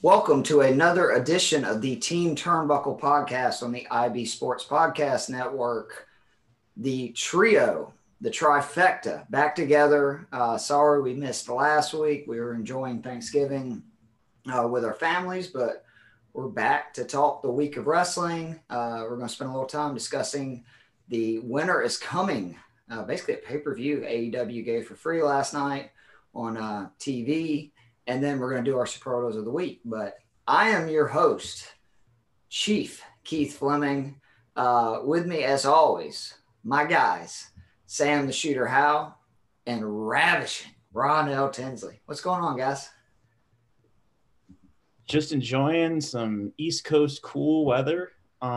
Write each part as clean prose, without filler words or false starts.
Welcome to another edition of the Team Turnbuckle podcast on the IB Sports Podcast Network. The trio, the trifecta, back together. Sorry we missed last week. We were enjoying Thanksgiving with our families, but we're back to talk the week of wrestling. We're going to spend a little time discussing the Winter is Coming, basically a pay-per-view AEW gave for free last night on TV. And then we're going to do our Superlativs of the week. But I am your host, Chief Keith Fleming. With me, as always, my guys, Sam the Shooter Howe and ravishing Ron L. Tinsley. What's going on, guys? Just enjoying some East Coast cool weather.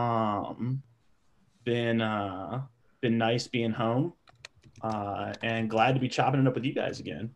Been nice being home, and glad to be chopping it up with you guys again.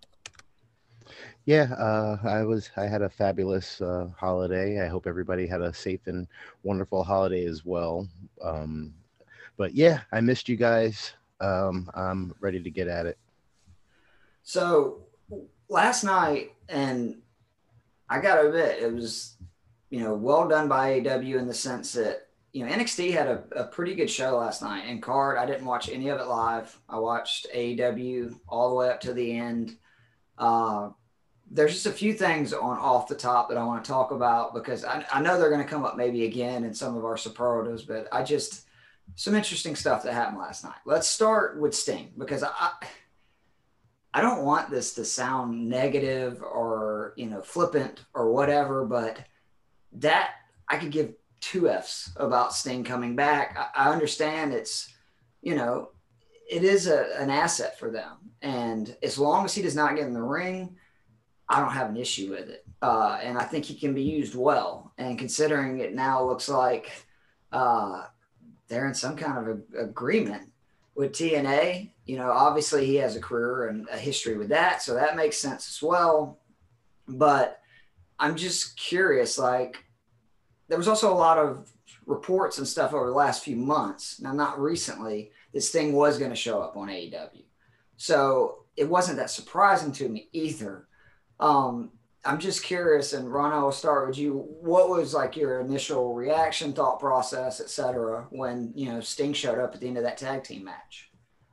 Yeah, I had a fabulous holiday. I hope everybody had a safe and wonderful holiday as well. But yeah, I missed you guys. I'm ready to get at it. So last night, and I got to admit, it was, well done by AEW in the sense that, NXT had a pretty good show last night. And card, I didn't watch any of it live. I watched AEW all the way up to the end. There's just a few things off the top that I want to talk about because I know they're going to come up maybe again in some of our superlatives, but some interesting stuff that happened last night. Let's start with Sting because I don't want this to sound negative or, flippant or whatever, but that I could give two F's about Sting coming back. I understand it's, it is an asset for them. And as long as he does not get in the ring, I don't have an issue with it. And I think he can be used well. And considering it now looks like they're in some kind of agreement with TNA, obviously he has a career and a history with that. So that makes sense as well. But I'm just curious, there was also a lot of reports and stuff over the last few months. Now, not recently, this thing was going to show up on AEW. So it wasn't that surprising to me either. I'm just curious, and Ron, I will start with you. What was your initial reaction, thought process, etc., when Sting showed up at the end of that tag team match?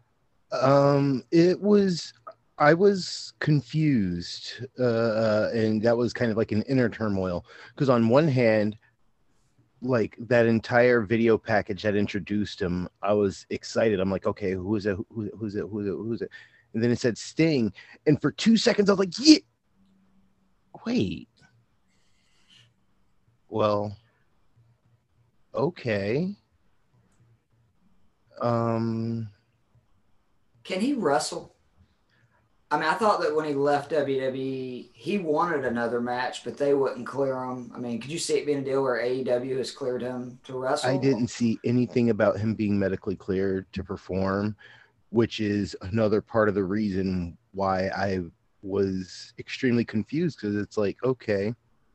I was confused, and that was kind of like an inner turmoil because on one hand, that entire video package that introduced him, I was excited. I'm like, okay, who's it? And then it said Sting, and for 2 seconds I was like, yeah. Wait. Well, okay. Can he wrestle? I mean, I thought that when he left WWE, he wanted another match, but they wouldn't clear him. I mean, could you see it being a deal where AEW has cleared him to wrestle? I didn't see anything about him being medically cleared to perform, which is another part of the reason why I was extremely confused because it's like, okay,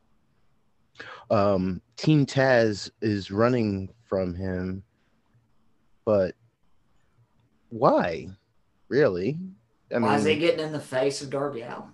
Team Taz is running from him, but why? Really? Why is he getting in the face of Darby Allin?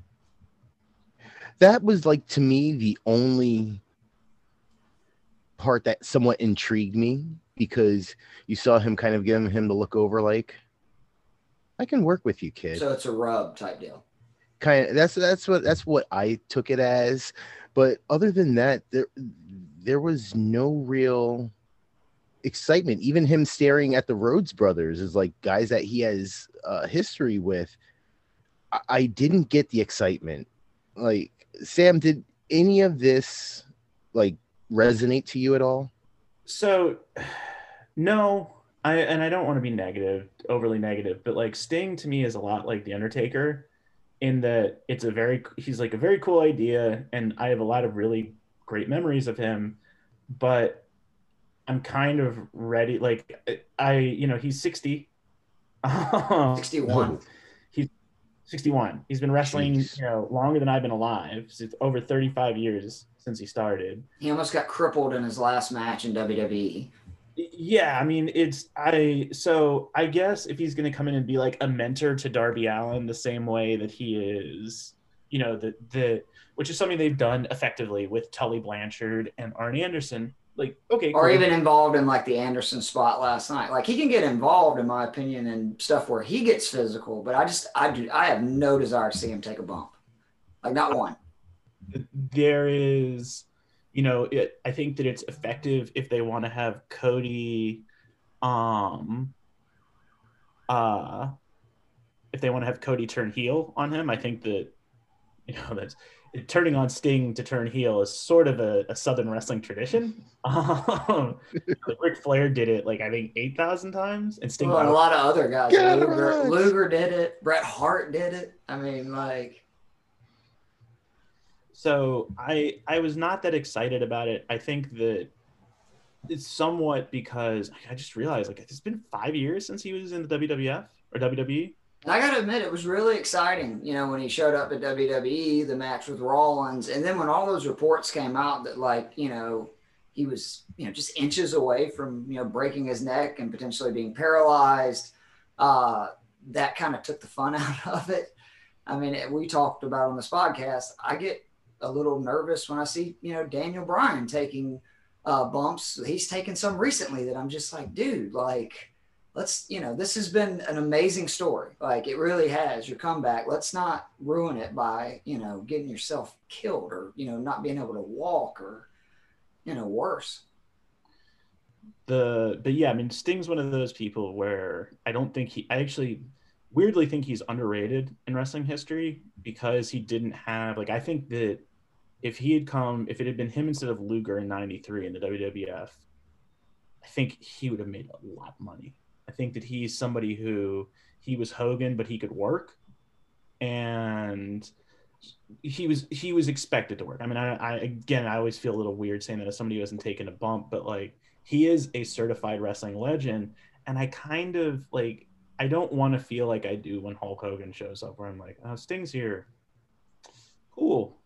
That was to me the only part that somewhat intrigued me because you saw him kind of giving him the look over like, I can work with you, kid. So it's a rub type deal. Kind of that's what I took it as, but other than that, there was no real excitement. Even him staring at the Rhodes brothers is guys that he has history with. I didn't get the excitement. Sam, did any of this resonate to you at all? So, no. I don't want to be overly negative, but Sting to me is a lot like The Undertaker in that he's a very cool idea and I have a lot of really great memories of him, but I'm kind of ready. He's 60. 61. He's 61. He's been wrestling, longer than I've been alive. It's over 35 years since he started. He almost got crippled in his last match in WWE. Yeah, I mean, so I guess if he's going to come in and be a mentor to Darby Allin the same way that he is you know, the which is something they've done effectively with Tully Blanchard and Arn Anderson. Like, okay, Or cool. even involved in like the Anderson spot last night. Like he can get involved, in my opinion, in stuff where he gets physical, but I have no desire to see him take a bump. Like not one. There is, you know, I think that it's effective if they want to have Cody, if they want to have Cody turn heel on him. I think that, you know, that's turning on Sting to turn heel is sort of a Southern wrestling tradition. Like Ric Flair did it, like I think 8,000 times, and Sting. Well, and a lot of other guys. Luger did it. Bret Hart did it. I mean, like. So I was not that excited about it. I think that it's somewhat because I just realized like it's been 5 years since he was in the WWF or WWE. And I got to admit, it was really exciting, you know, when he showed up at WWE, the match with Rollins. And then when all those reports came out that, like, you know, he was, you know, just inches away from, you know, breaking his neck and potentially being paralyzed, that kind of took the fun out of it. I mean, we talked about on this podcast, I get a little nervous when I see, you know, Daniel Bryan taking bumps. He's taken some recently that I'm just like, dude, like, let's, you know, this has been an amazing story. Like it really has, your comeback. Let's not ruin it by, you know, getting yourself killed or, you know, not being able to walk or, you know, worse. But yeah, I mean, Sting's one of those people where I actually weirdly think he's underrated in wrestling history because he didn't have, like, I think that if it had been him instead of Luger in 93 in the WWF, I think he would have made a lot of money. I think that he's somebody who, he was Hogan, but he could work, and he was expected to work. I mean, I always feel a little weird saying that as somebody who hasn't taken a bump, but like he is a certified wrestling legend, and I kind of like, I don't want to feel like I do when Hulk Hogan shows up, where I'm like, oh, Sting's here, cool.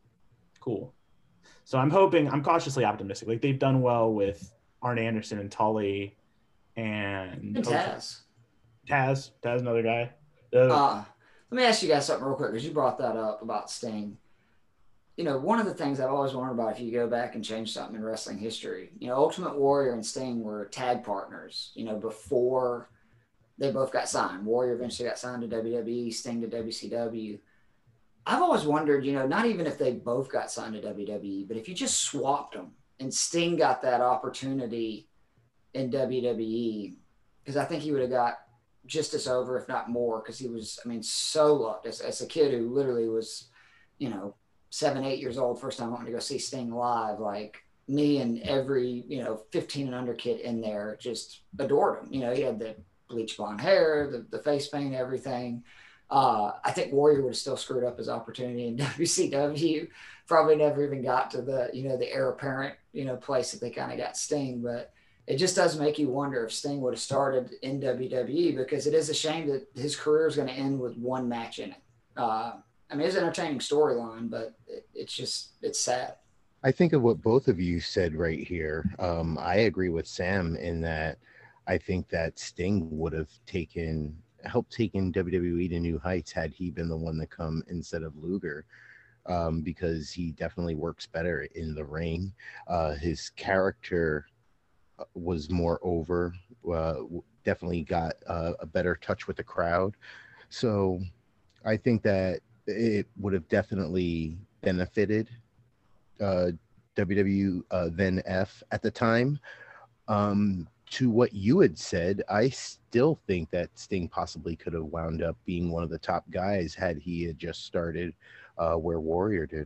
So I'm cautiously optimistic. Like they've done well with Arn Anderson and Tully. And Taz, another guy. Let me ask you guys something real quick because you brought that up about Sting. You know, one of the things I've always wondered about if you go back and change something in wrestling history, you know, Ultimate Warrior and Sting were tag partners, you know, before they both got signed. Warrior eventually got signed to WWE, Sting to WCW. I've always wondered, you know, not even if they both got signed to WWE, but if you just swapped them and Sting got that opportunity in WWE, because I think he would have got just as over, if not more, because he was, I mean, so loved as a kid who literally was, you know, 7, 8 years old, first time wanting to go see Sting live. Like me and every, you know, 15 and under kid in there just adored him. You know, he had the bleach blonde hair, the face paint, everything. I think Warrior would have still screwed up his opportunity in WCW. Probably never even got to the, you know, the heir apparent, you know, place that they kind of got Sting, but it just does make you wonder if Sting would have started in WWE, because it is a shame that his career is going to end with one match in it. I mean, it's an entertaining storyline, but it's sad. I think of what both of you said right here. I agree with Sam in that I think that Sting would have helped taken WWE to new heights had he been the one to come instead of Luger. Because he definitely works better in the ring. His character was more over, definitely got a better touch with the crowd. So I think that it would have definitely benefited WW then F at the time. To what you had said, I still think that Sting possibly could have wound up being one of the top guys had he had just started where Warrior did.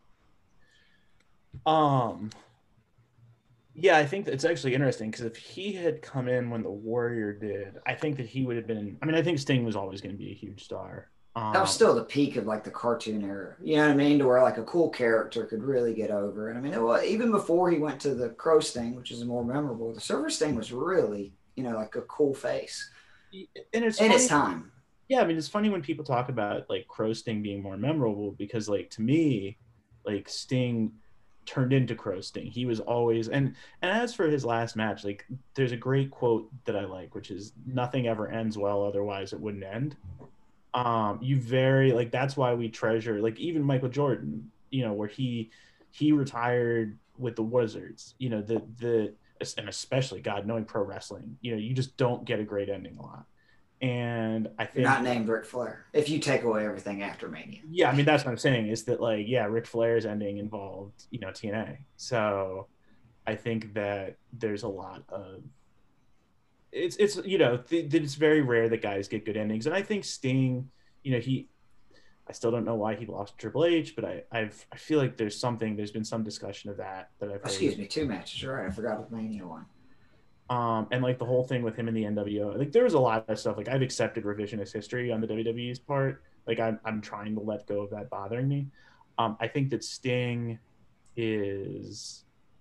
Yeah, I think it's actually interesting because if he had come in when the Warrior did, I think that he would have been. I mean, I think Sting was always going to be a huge star. That was still the peak of like the cartoon era. You know what I mean? To where like a cool character could really get over. And I mean, even before he went to the Crow Sting, which is more memorable, the Silver Sting was really, you know, like a cool face. And it's in funny, its time. Yeah, I mean, it's funny when people talk about like Crow Sting being more memorable because, like, to me, like Sting turned into Crow Sting. He was always and as for his last match, like there's a great quote that I like, which is "Nothing ever ends well, otherwise it wouldn't end." You very like that's why we treasure like even Michael Jordan, where he retired with the Wizards, the and especially God knowing pro wrestling, you just don't get a great ending a lot. And I You're think not named Ric Flair if you take away everything after Mania. yeah, I mean that's what I'm saying is that like yeah, Ric Flair's ending involved, TNA. So I think that there's a lot of it's it's very rare that guys get good endings, and I think Sting, he I still don't know why he lost to Triple H, but I feel like there's been some discussion of that I've heard. Excuse me, 2 matches. You're right. I forgot the Mania one. And like the whole thing with him in the NWO, like there was a lot of stuff. Like I've accepted revisionist history on the WWE's part. Like I'm trying to let go of that bothering me. I think that Sting is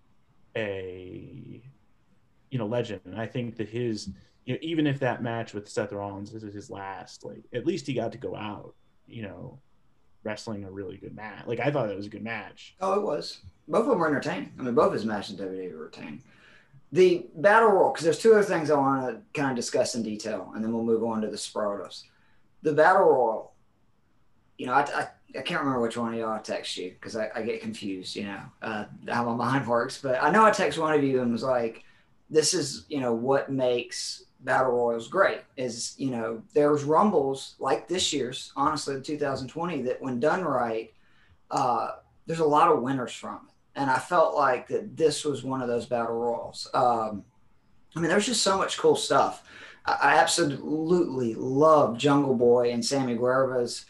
a legend, and I think that his even if that match with Seth Rollins is his last, like at least he got to go out, wrestling a really good match. Like I thought that was a good match. Oh, it was. Both of them were entertaining. I mean, both his matches in WWE were entertaining. The battle royal, because there's two other things I want to kind of discuss in detail, and then we'll move on to the Spartos. The battle royal, I can't remember which one of y'all I text you because I get confused, how my mind works. But I know I text one of you and was like, this is, what makes battle royals great is, there's rumbles like this year's, honestly, the 2020, that when done right, there's a lot of winners from it. And I felt like that this was one of those battle royals. I mean, there's just so much cool stuff. I absolutely love Jungle Boy and Sammy Guevara's,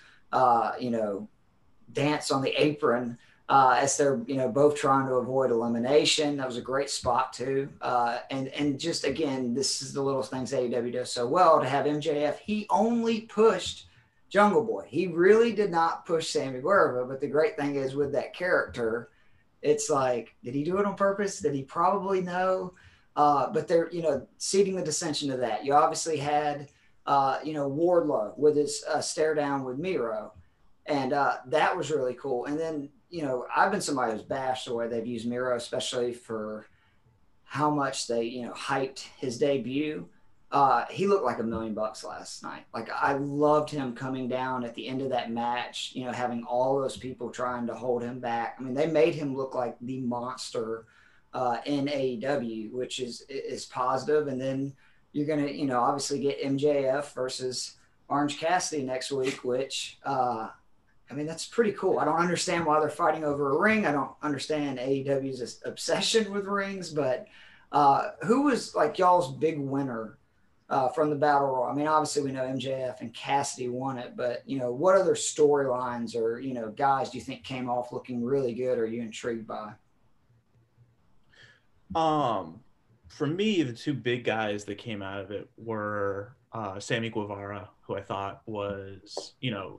dance on the apron as they're, both trying to avoid elimination. That was a great spot too. And just again, this is the little things AEW does so well to have MJF. He only pushed Jungle Boy. He really did not push Sammy Guevara. But the great thing is with that character, it's like, did he do it on purpose? Did he probably know? But they're, ceding the dissension to that. You obviously had, Wardlow with his stare down with Miro. And that was really cool. And then, I've been somebody who's bashed the way they've used Miro, especially for how much they, hyped his debut. He looked like $1 million last night. Like I loved him coming down at the end of that match, having all those people trying to hold him back. I mean, they made him look like the monster in AEW, which is positive. And then you're going to, obviously get MJF versus Orange Cassidy next week, which, I mean, that's pretty cool. I don't understand why they're fighting over a ring. I don't understand AEW's obsession with rings, but who was like y'all's big winner from the Battle Royal? I mean, obviously we know MJF and Cassidy won it, but, what other storylines or, guys do you think came off looking really good or are you intrigued by? For me, the two big guys that came out of it were Sammy Guevara, who I thought was,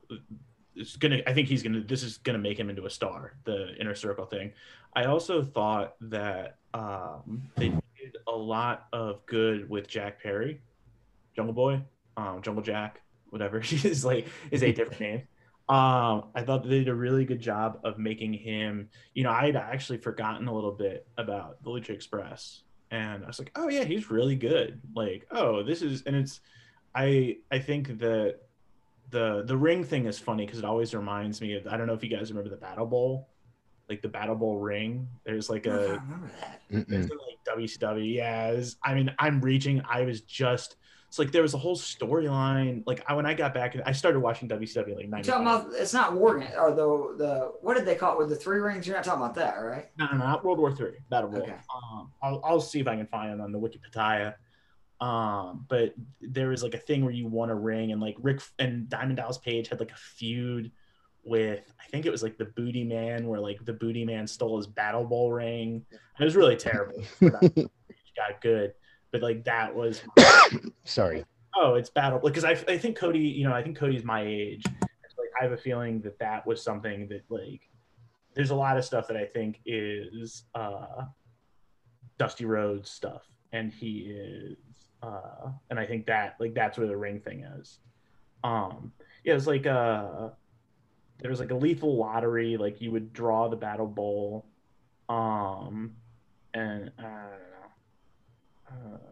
this is gonna make him into a star, the Inner Circle thing. I also thought that they did a lot of good with Jack Perry, Jungle Boy, Jungle Jack, whatever is like is a different name. I thought they did a really good job of making him, I'd actually forgotten a little bit about the Lucha Express. And I was like, oh yeah, he's really good. Like, oh, this is, and it's, I think that the ring thing is funny because it always reminds me of, I don't know if you guys remember the Battle Bowl, like the Battle Bowl ring. There's like I remember that. there's like WCW. Yeah, I mean, I'm reaching. I was just, it's like there was a whole storyline. Like when I got back, I started watching WCW like 90. Talking about, it's not War Games or the what did they call it with the 3 rings? You're not talking about that, right? No, not World War III, Battle Bowl. Okay. I'll see if I can find it on the Wikipedia. But there was like a thing where you won a ring, and like Rick and Diamond Dallas Page had like a feud with, I think it was like the Booty Man, where like the Booty Man stole his Battle Bowl ring. It was really terrible. Got good, but like that was sorry. Oh, it's Battle, because I think Cody, I think Cody's my age. Like I have a feeling that was something that like there's a lot of stuff that I think is Dusty Rhodes stuff, and he is and I think that like that's where the ring thing is. Yeah, it's like there was like a lethal lottery, like you would draw the Battle Bowl, and I don't know.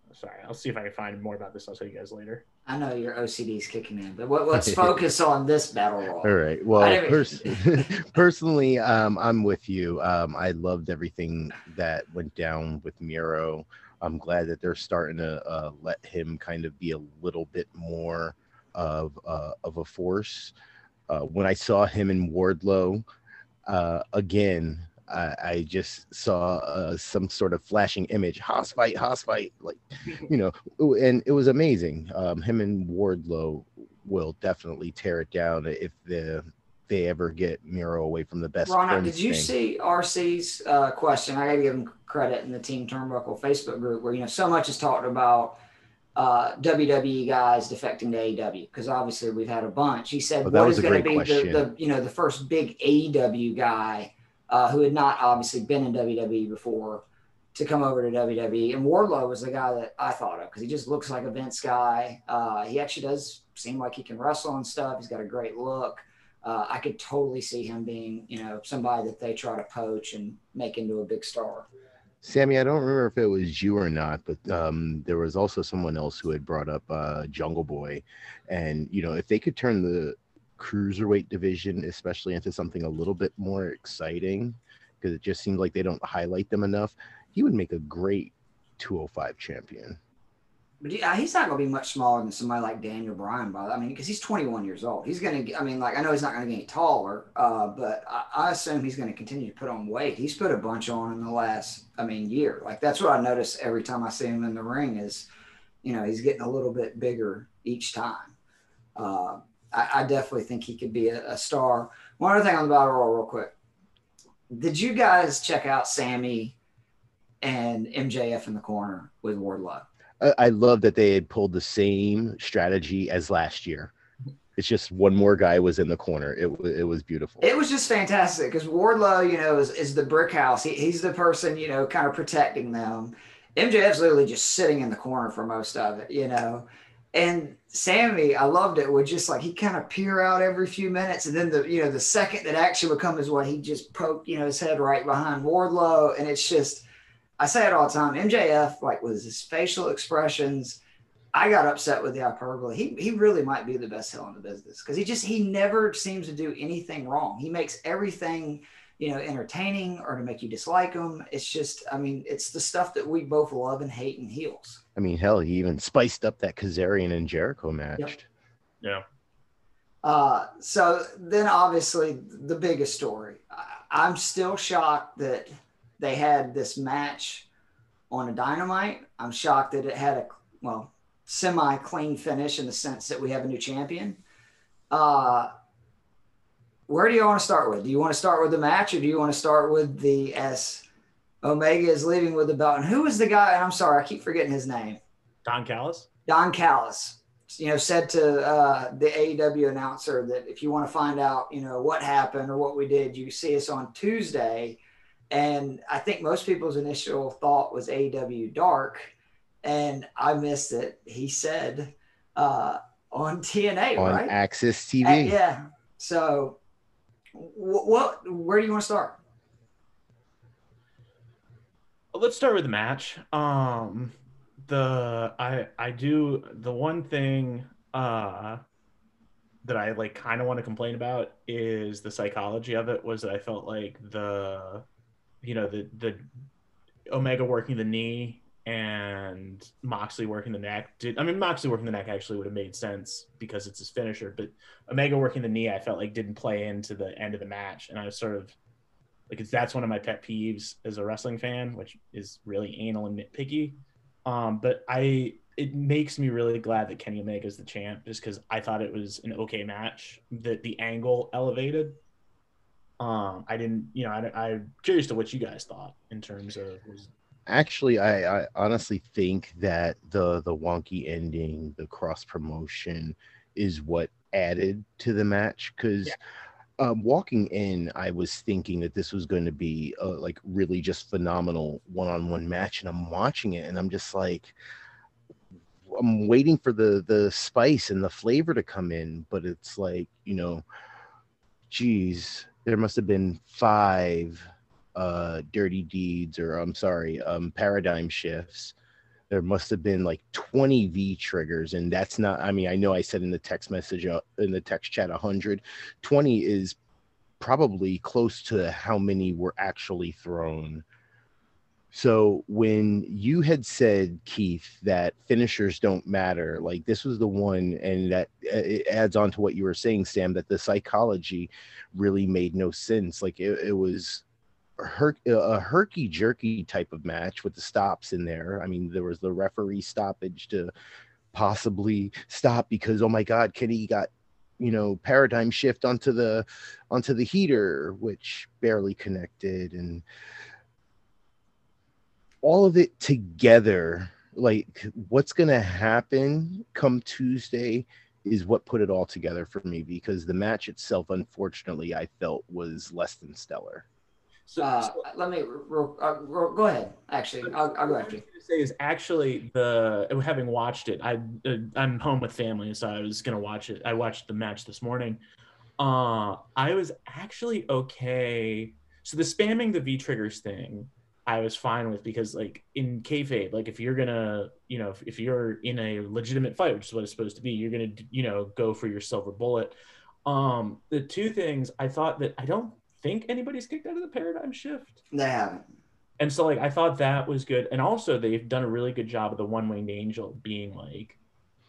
Sorry, I'll see if I can find more about this. I'll tell you guys later. I know your OCD is kicking in, but let's focus on this battle royal. All right. Well, personally, I'm with you. I loved everything that went down with Miro. I'm glad that they're starting to let him kind of be a little bit more of a force. When I saw him in Wardlow, again, I just saw some sort of flashing image, house fight, like, and it was amazing. Him and Wardlow will definitely tear it down if they ever get Miro away from the best. Rana, did you see RC's question? I got to give him credit in the Team Turnbuckle Facebook group where, so much is talked about WWE guys defecting to AEW, because obviously we've had a bunch. He said, what is going to be the first big AEW guy who had not obviously been in WWE before to come over to WWE? And Wardlow was the guy that I thought of because he just looks like a Vince guy. He actually does seem like he can wrestle and stuff. He's got a great look. I could totally see him being, somebody that they try to poach and make into a big star. Sammy, I don't remember if it was you or not, but there was also someone else who had brought up Jungle Boy. And, if they could turn the cruiserweight division, especially into something a little bit more exciting, because it just seems like they don't highlight them enough, he would make a great 205 champion. But he's not going to be much smaller than somebody like Daniel Bryan, because he's 21 years old. He's going to, I know he's not going to get any taller, but I assume he's going to continue to put on weight. He's put a bunch on in the last, year. Like, that's what I notice every time I see him in the ring is, he's getting a little bit bigger each time. I definitely think he could be a star. One other thing on the Battle Royal real quick. Did you guys check out Sammy and MJF in the corner with Wardlow? I love that they had pulled the same strategy as last year. It's just one more guy was in the corner. It was beautiful. It was just fantastic because Wardlow, is the brick house. He's the person, kind of protecting them. MJF's literally just sitting in the corner for most of it, And Sammy, I loved it, would just like he kind of peer out every few minutes, and then the second that action would come is when he just poked his head right behind Wardlow, and it's just. I say it all the time. MJF, with his facial expressions, I got upset with the hyperbole. He really might be the best heel in the business because he never seems to do anything wrong. He makes everything, entertaining or to make you dislike him. It's just, it's the stuff that we both love and hate in heels. Hell, he even spiced up that Kazarian and Jericho match. Yep. Yeah. So then obviously the biggest story. I'm still shocked that they had this match on a Dynamite. I'm shocked that it had a semi-clean finish in the sense that we have a new champion. Where do you want to start with? Do you want to start with the match, or do you want to start with as Omega is leaving with the belt? And who was the guy? And I'm sorry, I keep forgetting his name. Don Callis. Don Callis, said to the AEW announcer that if you want to find out, what happened or what we did, you see us on Tuesday. And I think most people's initial thought was AEW Dark, and I missed it. He said on TNA, on right? Access TV. Yeah. So, where do you want to start? Let's start with the match. The one thing that I kind of want to complain about is the psychology of it. Was that I felt like the Omega working the knee and Moxley working the neck Moxley working the neck actually would have made sense because it's his finisher, but Omega working the knee I felt like didn't play into the end of the match, and I was sort of that's one of my pet peeves as a wrestling fan, which is really anal and nitpicky. But it makes me really glad that Kenny Omega is the champ, just because I thought it was an okay match, that the angle elevated. I'm curious to what you guys thought in terms of. Actually, I honestly think that the wonky ending, the cross promotion, is what added to the match. Because walking in, I was thinking that this was going to be really just phenomenal one-on-one match, and I'm watching it, and I'm just like, I'm waiting for the spice and the flavor to come in, but it's geez. There must have been 5 dirty deeds, or I'm sorry, paradigm shifts there must have been like 20 V triggers, and that's not, I mean, I know I said in the text message, in the text chat, 100. 20 is probably close to how many were actually thrown. So when you had said, Keith, that finishers don't matter, like this was the one, and that it adds on to what you were saying, Sam, that the psychology really made no sense. Like it was a herky jerky type of match with the stops in there. I mean, there was the referee stoppage to possibly stop because, oh my God, Kenny got, paradigm shift onto the heater, which barely connected, and all of it together, like what's going to happen come Tuesday is what put it all together for me, because the match itself, unfortunately, I felt was less than stellar. Let me go ahead. Actually, I'll go after you. What I was going to say is actually having watched it, I'm home with family, so I was going to watch it. I watched the match this morning. I was actually okay. So the spamming the V triggers thing, I was fine with, because like in kayfabe, like if you're gonna, if you're in a legitimate fight, which is what it's supposed to be, you're gonna, go for your silver bullet. The two things I thought that I don't think anybody's kicked out of the paradigm shift. They haven't. And so like I thought that was good. And also they've done a really good job of the one-winged angel being like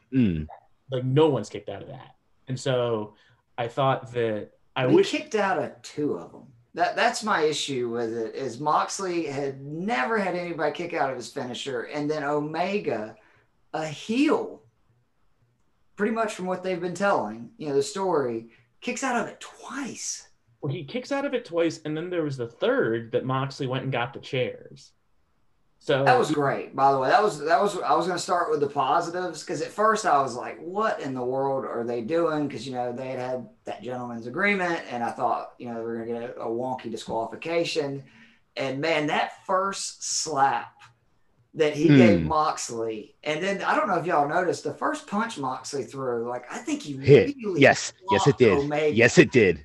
no one's kicked out of that. And so I thought that I wish kicked out of two of them. That's my issue with it, is Moxley had never had anybody kick out of his finisher, and then Omega, a heel, pretty much from what they've been telling, the story, kicks out of it twice. Well, he kicks out of it twice, and then there was the third that Moxley went and got the chairs. So that was great, by the way. That was I was going to start with the positives, because at first I was like, what in the world are they doing? Because, they had that gentleman's agreement, and I thought, they were going to get a wonky disqualification. And man, that first slap that he gave Moxley, and then I don't know if y'all noticed, the first punch Moxley threw, like I think he hit. Really yes, it did. Omega. Yes, it did.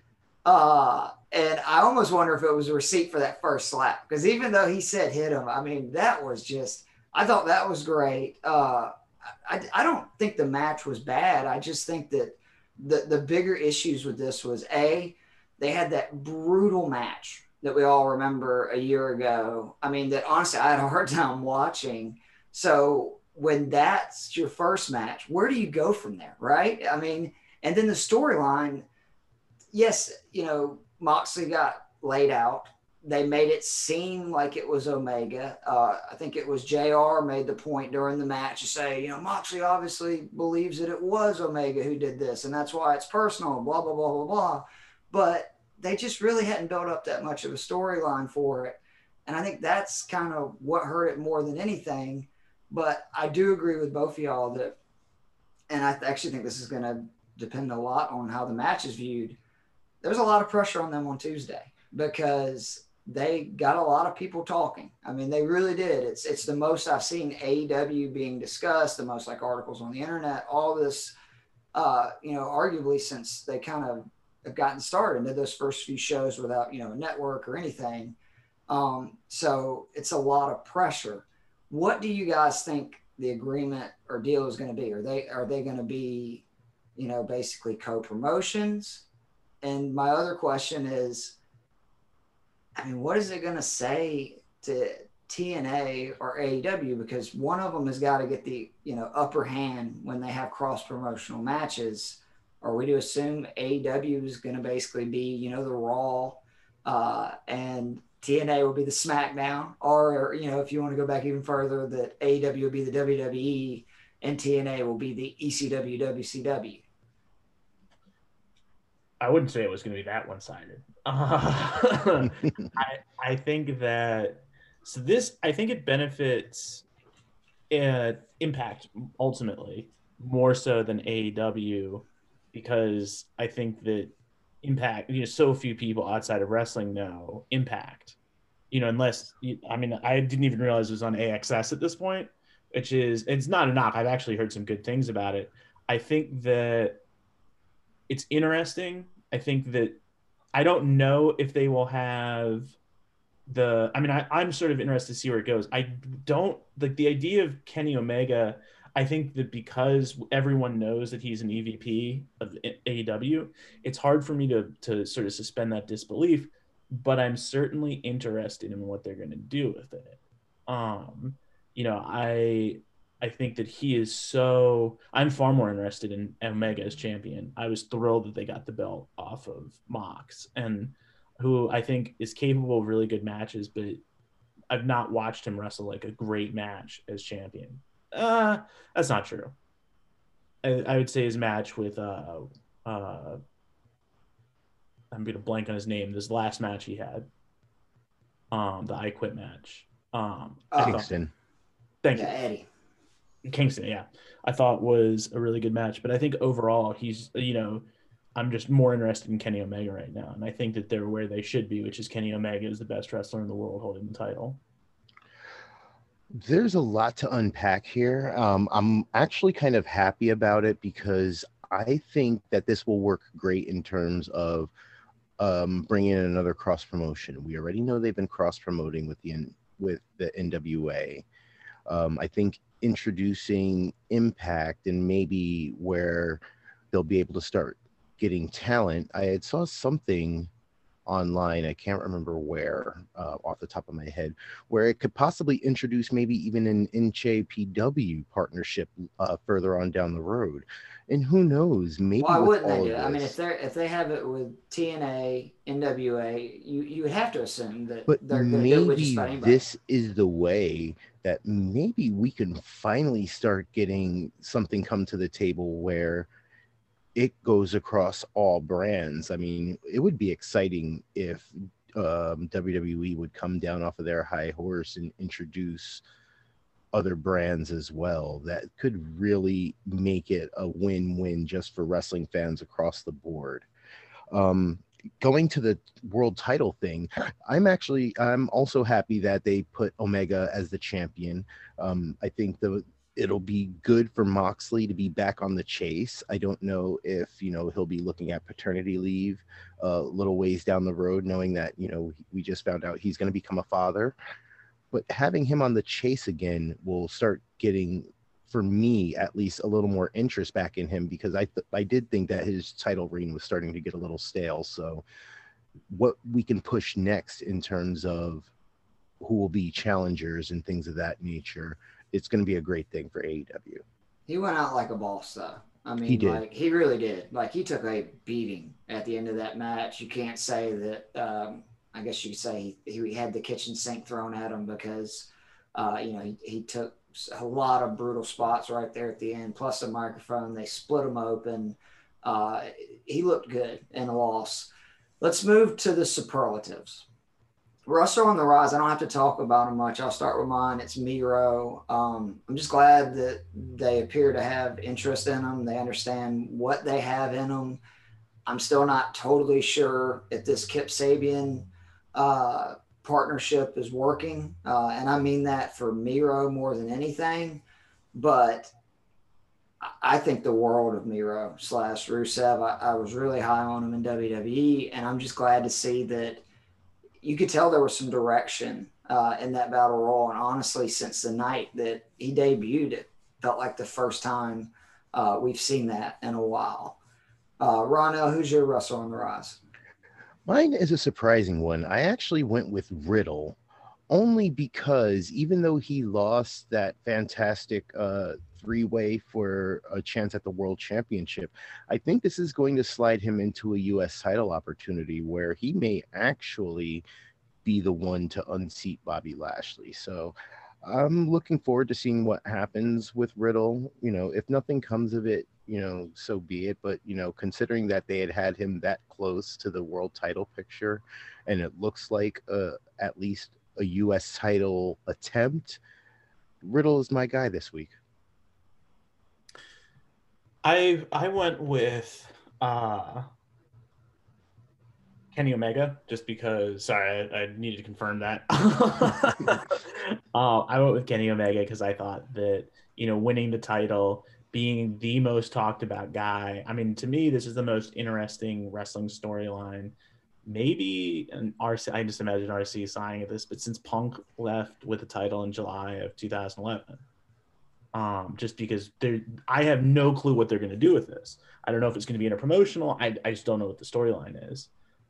And I almost wonder if it was a receipt for that first slap, because even though he said hit him, I mean, that was just, I thought that was great. I don't think the match was bad. I just think that the bigger issues with this was, they had that brutal match that we all remember a year ago. I mean, that honestly, I had a hard time watching. So when that's your first match, where do you go from there, right? I mean, and then the storyline, yes, Moxley got laid out. They made it seem like it was Omega. I think it was JR made the point during the match to say, Moxley obviously believes that it was Omega who did this, and that's why it's personal, blah, blah, blah, blah, blah. But they just really hadn't built up that much of a storyline for it. And I think that's kind of what hurt it more than anything. But I do agree with both of y'all that, and I actually think this is going to depend a lot on how the match is viewed. There's a lot of pressure on them on Tuesday, because they got a lot of people talking. I mean, they really did. It's the most I've seen AEW being discussed, the most like articles on the internet, all this, arguably since they kind of have gotten started and did those first few shows without, a network or anything. So it's a lot of pressure. What do you guys think the agreement or deal is going to be? Are they going to be, basically co-promotions? And my other question is, I mean, what is it going to say to TNA or AEW? Because one of them has got to get the, upper hand when they have cross-promotional matches. Are we to assume AEW is going to basically be, the Raw, and TNA will be the SmackDown? Or, if you want to go back even further, that AEW will be the WWE and TNA will be the ECW, WCW? I wouldn't say it was going to be that one-sided. I think that I think it benefits Impact ultimately more so than AEW, because I think that Impact, so few people outside of wrestling know Impact, unless, I didn't even realize it was on AXS at this point, it's not a knock. I've actually heard some good things about it. I think that it's interesting. I think that I don't know if they will have I'm sort of interested to see where it goes. I don't like the idea of Kenny Omega. I think that because everyone knows that he's an EVP of AEW, it's hard for me to sort of suspend that disbelief. But I'm certainly interested in what they're going to do with it. Um, I think that he is so. I'm far more interested in Omega as champion. I was thrilled that they got the belt off of Mox, and who I think is capable of really good matches, but I've not watched him wrestle like a great match as champion. That's not true. I would say his match with I'm gonna blank on his name. This last match he had, the I Quit match. Kingston. Thank you, Eddie. Kingston. Yeah, I thought was a really good match, but I think overall he's I'm just more interested in Kenny Omega right now, and I think that they're where they should be, which is Kenny Omega is the best wrestler in the world holding the title. There's a lot to unpack here. I'm actually kind of happy about it because I think that this will work great in terms of bringing in another cross promotion. We already know they've been cross promoting with the NWA. I think introducing Impact and maybe where they'll be able to start getting talent. I had saw something online, I can't remember where, off the top of my head, where it could possibly introduce maybe even an NJPW partnership further on down the road. And who knows, maybe why wouldn't they all do of it? I mean, this, if they have it with TNA, NWA, you would have to assume that but they're going to do it with just maybe about anybody. this is the way that maybe we can finally start getting something come to the table where it goes across all brands. I mean, it would be exciting if WWE would come down off of their high horse and introduce other brands as well. That could really make it a win-win just for wrestling fans across the board. Going to the world title thing, I'm also happy that they put Omega as the champion. I think it'll be good for Moxley to be back on the chase. I don't know if he'll be looking at paternity leave a little ways down the road, knowing that we just found out he's going to become a father. But having him on the chase again will start getting, for me at least, a little more interest back in him, because I did think that his title reign was starting to get a little stale. So what we can push next in terms of who will be challengers and things of that nature, it's going to be a great thing for AEW. He went out like a boss, though. I mean, He did. like, he really did. Like, he took a beating at the end of that match. You can't say that. I guess you could say he had the kitchen sink thrown at him because, he took a lot of brutal spots right there at the end, plus the microphone. They split him open. He looked good in a loss. Let's move to the superlatives. Russell on the rise. I don't have to talk about him much. I'll start with mine. It's Miro. I'm just glad that they appear to have interest in him. They understand what they have in him. I'm still not totally sure if this Kip Sabian partnership is working. And I mean that for Miro more than anything. But I think the world of Miro / Rusev. I was really high on him in WWE. And I'm just glad to see that you could tell there was some direction in that battle royal. And honestly, since the night that he debuted, it felt like the first time we've seen that in a while. Ronell, who's your Russell on the rise? Mine is a surprising one. I actually went with Riddle, only because even though he lost that fantastic three-way for a chance at the World Championship, I think this is going to slide him into a U.S. title opportunity where he may actually be the one to unseat Bobby Lashley. So I'm looking forward to seeing what happens with Riddle. If nothing comes of it, so be it. But, considering that they had him that close to the world title picture, and it looks like at least a U.S. title attempt, Riddle is my guy this week. I went with Kenny Omega just because. Sorry, I needed to confirm that. I went with Kenny Omega because I thought that winning the title, being the most talked about guy. I mean, to me, this is the most interesting wrestling storyline maybe an RC. I just imagine RC signing at this, but since Punk left with the title in July of 2011, just because I have no clue what they're going to do with this. I don't know if it's going to be interpromotional. I just don't know what the storyline is.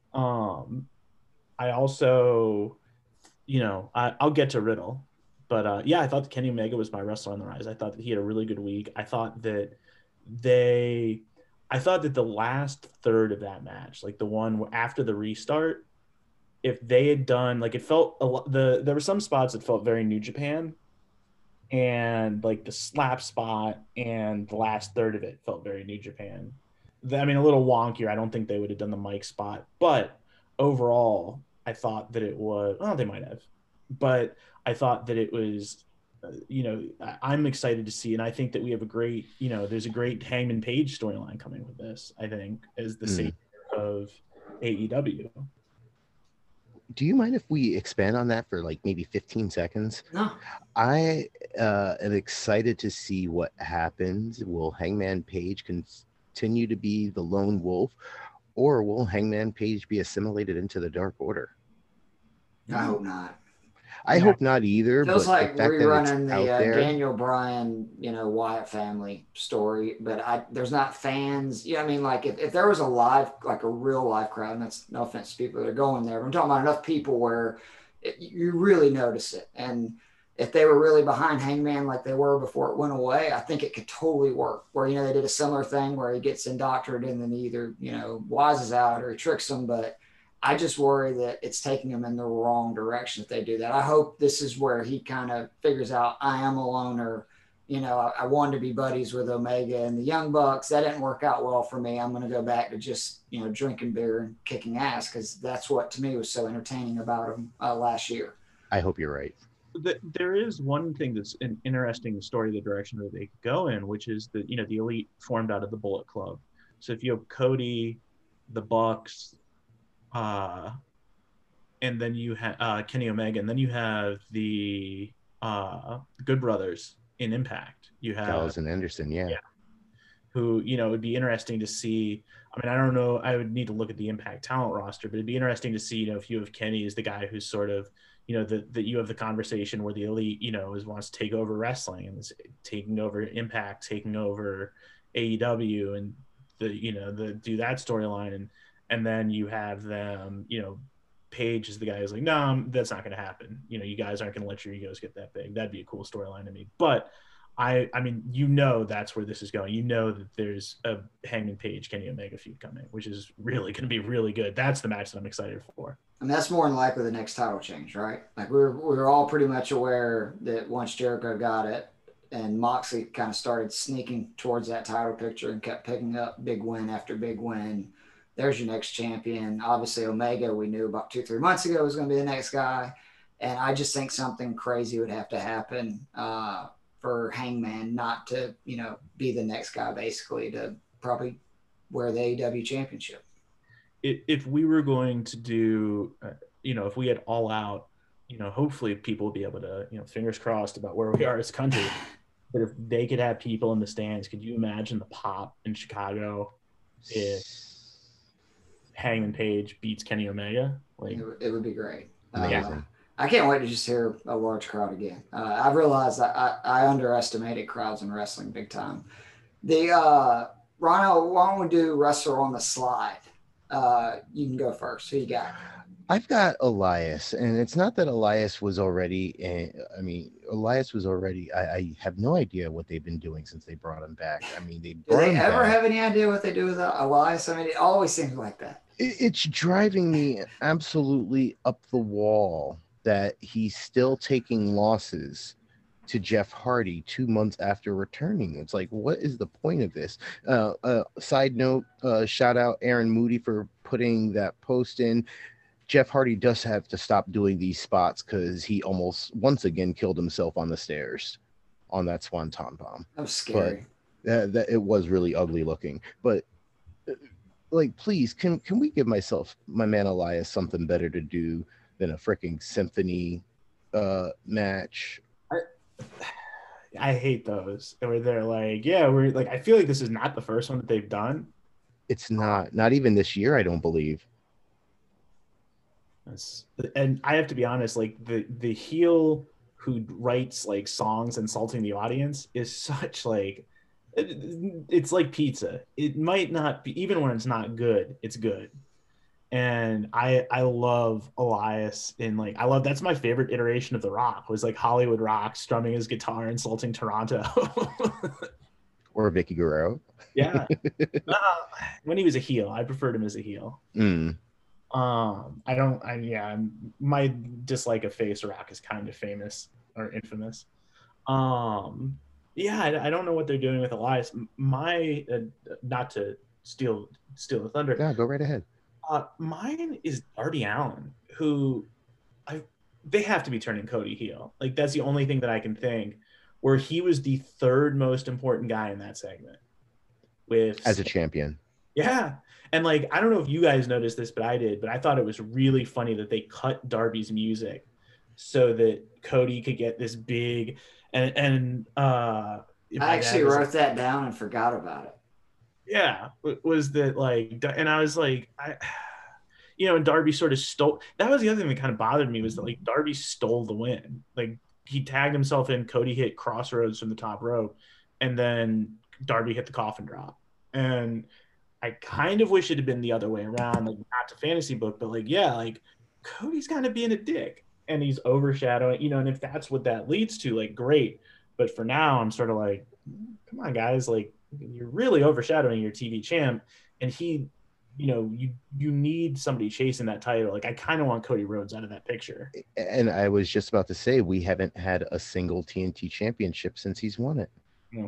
I also, I'll get to Riddle, but yeah, I thought Kenny Omega was my wrestler on the rise. I thought that he had a really good week. I thought that the last third of that match, like the one after the restart, if they had done like, it felt there were some spots that felt very New Japan, and like the slap spot and the last third of it felt very New Japan. I mean, a little wonkier. I don't think they would have done the mic spot, but overall, I thought that it was. Oh, they might have, but I thought that it was. I'm excited to see, and I think that we have a great. There's a great Hangman Page storyline coming with this. I think as the savior of AEW. Do you mind if we expand on that for like maybe 15 seconds? No. I am excited to see what happens. Will Hangman Page continue to be the lone wolf, or will Hangman Page be assimilated into the Dark Order? I hope not. I hope not either. It feels like rerunning the Daniel Bryan, Wyatt family story, but there's not fans. I mean, like if there was a real live crowd, and that's no offense to people that are going there, but I'm talking about enough people where you really notice it. And if they were really behind Hangman like they were before it went away, I think it could totally work. Where, they did a similar thing where he gets indoctrinated and then he either, wises out or he tricks them, but I just worry that it's taking him in the wrong direction if they do that. I hope this is where he kind of figures out I am a loner. I wanted to be buddies with Omega and the Young Bucks. That didn't work out well for me. I'm going to go back to just, drinking beer and kicking ass, because that's what to me was so entertaining about him last year. I hope you're right. There is one thing that's an interesting story, the direction that they could go in, which is that, the Elite formed out of the Bullet Club. So if you have Cody, the Bucks, and then you have Kenny Omega, and then you have the Good Brothers in Impact. You have Gallows and Anderson, yeah. Who, it would be interesting to see. I mean, I don't know. I would need to look at the Impact talent roster, but it'd be interesting to see, if you have Kenny as the guy who's sort of, that you have the conversation where the Elite, wants to take over wrestling and is taking over Impact, taking over AEW, and do that storyline, and then you have them, Page is the guy who's like, no, that's not going to happen. You guys aren't going to let your egos get that big. That'd be a cool storyline to me. But I mean, that's where this is going. That there's a Hangman Page, Kenny Omega feud coming, which is really going to be really good. That's the match that I'm excited for. And that's more than likely the next title change, right? Like we were all pretty much aware that once Jericho got it and Moxley kind of started sneaking towards that title picture and kept picking up big win after big win, there's your next champion. Obviously, Omega, we knew about 2-3 months ago was going to be the next guy. And I just think something crazy would have to happen for Hangman not to, be the next guy, basically, to probably wear the AEW championship. If we were going to do, if we had All Out, hopefully people would be able to, fingers crossed about where we are as a country. But if they could have people in the stands, could you imagine the pop in Chicago if Hangman Page beats Kenny Omega? Like, it would be great. Amazing. I can't wait to just hear a large crowd again. I realized I underestimated crowds in wrestling big time. The Ronald, why don't we do Wrestler on the Slide? You can go first. Who you got? I've got Elias, and it's not that Elias was already. Elias was already. I have no idea what they've been doing since they brought him back. I mean, do they ever have any idea what they do with Elias? I mean, it always seems like that. It's driving me absolutely up the wall that he's still taking losses to Jeff Hardy 2 months after returning. It's like, what is the point of this? Side note, shout out Aaron Moody for putting that post in. Jeff Hardy does have to stop doing these spots because he almost once again killed himself on the stairs on that Swanton bomb. That was scary. But that it was really ugly looking. But like, please, can we give my man Elias something better to do than a freaking symphony match? I hate those where they're like, yeah, we're like, I feel like this is not the first one that they've done. It's not even this year, I don't believe. And I have to be honest, like the heel who writes like songs insulting the audience is such like it's like pizza. It might not be, even when it's not good, it's good. And I love Elias in like I love that's my favorite iteration of The Rock was like Hollywood Rock strumming his guitar insulting Toronto. Or Vicky Guerrero. Yeah. When he was a heel, I preferred him as a heel. Mm. I don't. My dislike of Face Rock is kind of famous or infamous. Yeah, I don't know what they're doing with Elias. My not to steal the thunder. Yeah, go right ahead. Mine is Darby Allin, who they have to be turning Cody heel. Like that's the only thing that I can think. Where he was the third most important guy in that segment, with as a champion. Yeah. And like, I don't know if you guys noticed this, but I did, but I thought it was really funny that they cut Darby's music so that Cody could get this big I actually wrote that down and forgot about it. Yeah. Was that like, and I was like, and Darby sort of stole, that was the other thing that kind of bothered me was that like Darby stole the win. Like he tagged himself in, Cody hit Crossroads from the top rope, and then Darby hit the coffin drop. And I kind of wish it had been the other way around, like not to fantasy book, but like, yeah, like Cody's kind of being a dick and he's overshadowing, and if that's what that leads to, like, great. But for now, I'm sort of like, come on, guys, like you're really overshadowing your TV champ. And he, you need somebody chasing that title. Like I kind of want Cody Rhodes out of that picture. And I was just about to say, we haven't had a single TNT championship since he's won it. Yeah.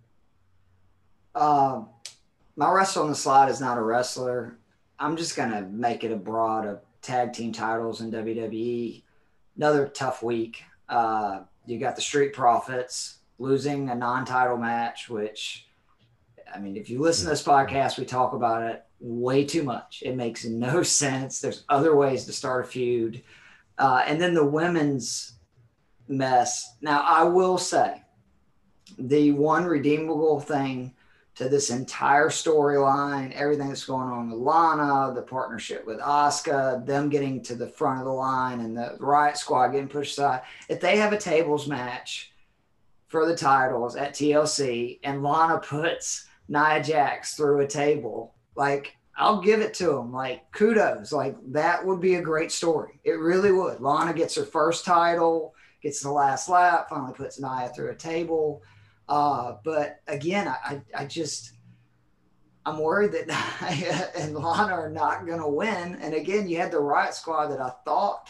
My wrestler on the slide is not a wrestler. I'm just going to make it a broad of tag team titles in WWE. Another tough week. You got the Street Profits losing a non-title match, which, I mean, if you listen to this podcast, we talk about it way too much. It makes no sense. There's other ways to start a feud. And then the women's mess. Now, I will say the one redeemable thing to this entire storyline, everything that's going on with Lana, the partnership with Asuka, them getting to the front of the line, and the Riot Squad getting pushed aside. If they have a tables match for the titles at TLC and Lana puts Nia Jax through a table, like, I'll give it to them. Like, kudos. Like, that would be a great story. It really would. Lana gets her first title, gets the last lap, finally puts Nia through a table. But again, I'm worried that Nia and Lana are not going to win. And again, you had the Riot Squad that I thought,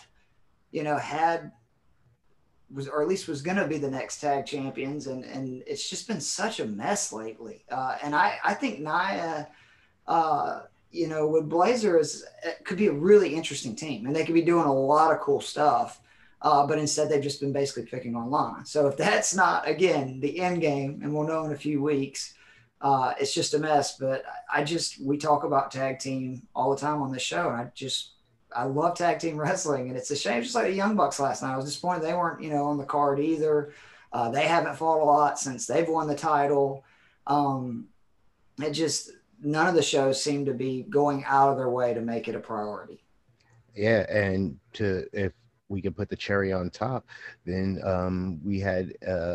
was going to be the next tag champions. And it's just been such a mess lately. And I think Nia, with Blazer could be a really interesting team, and they could be doing a lot of cool stuff. But instead, they've just been basically picking on Lana. So if that's not, again, the end game, and we'll know in a few weeks, it's just a mess. But we talk about tag team all the time on this show. And I love tag team wrestling. And it's a shame, just like the Young Bucks last night. I was disappointed they weren't, on the card either. They haven't fought a lot since they've won the title. None of the shows seem to be going out of their way to make it a priority. Yeah. And if we could put the cherry on top, then we had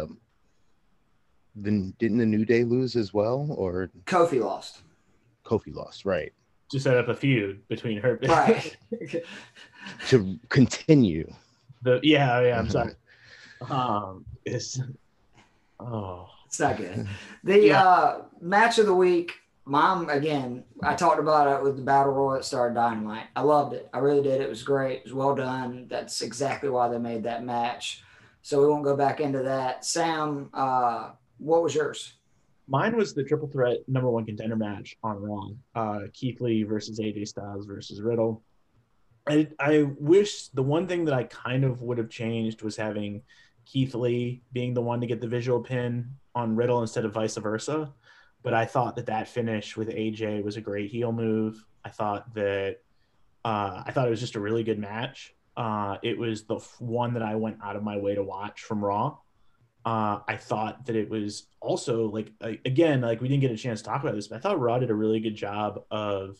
then didn't the New Day lose as well, or Kofi lost, right, to set up a feud between her, right? To continue I'm sorry. It's not good. The match of the week, Mom, again, I talked about it with the Battle Royal at Star Dynamite. I loved it. I really did. It was great. It was well done. That's exactly why they made that match. So we won't go back into that. Sam, what was yours? Mine was the triple threat number one contender match on Raw. Keith Lee versus AJ Styles versus Riddle. I wish the one thing that I kind of would have changed was having Keith Lee being the one to get the visual pin on Riddle instead of vice versa. But I thought that finish with AJ was a great heel move. I thought it was just a really good match. It was the one that I went out of my way to watch from Raw. I thought that it was also, like, again, like, we didn't get a chance to talk about this, but I thought Raw did a really good job of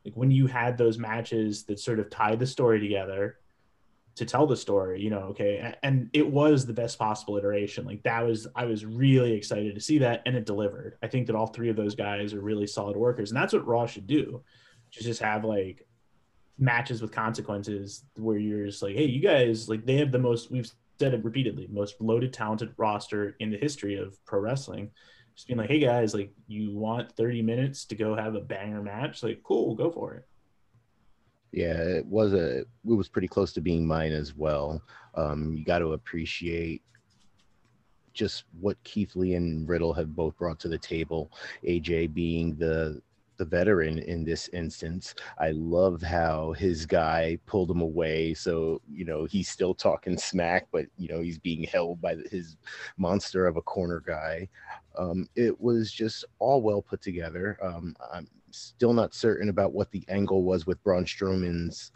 Like when you had those matches that sort of tied the story together to tell the story, okay. And it was the best possible iteration. Like I was really excited to see that, and it delivered. I think that all three of those guys are really solid workers, and that's what Raw should do. Just have like matches with consequences where you're just like, hey, you guys, like they have the most, we've said it repeatedly, most loaded, talented roster in the history of pro wrestling. Just being like, hey guys, like you want 30 minutes to go have a banger match? Like, cool, go for it. Yeah, it was pretty close to being mine as well. You got to appreciate just what Keith Lee and Riddle have both brought to the table. AJ being the veteran in this instance. I love how his guy pulled him away, so he's still talking smack, but he's being held by his monster of a corner guy. It was just all well put together. I'm still not certain about what the angle was with Braun Strowman's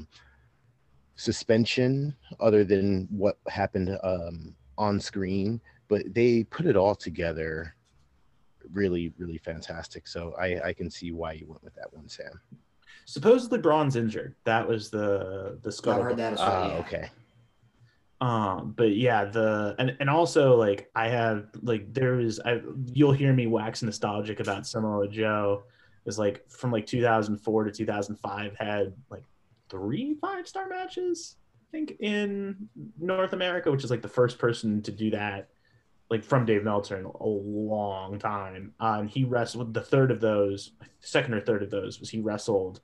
suspension, other than what happened on screen, but they put it all together really, really fantastic. So I can see why you went with that one, Sam. Supposedly Braun's injured. That was the I heard that as well. Yeah. Okay. But yeah, and also like I have like you'll hear me wax nostalgic about Samoa Joe. Is like from like 2004 to 2005 had like 3 5-star matches, I think, in North America, which is like the first person to do that, like from Dave Meltzer in a long time. And he wrestled second or third of those was he wrestled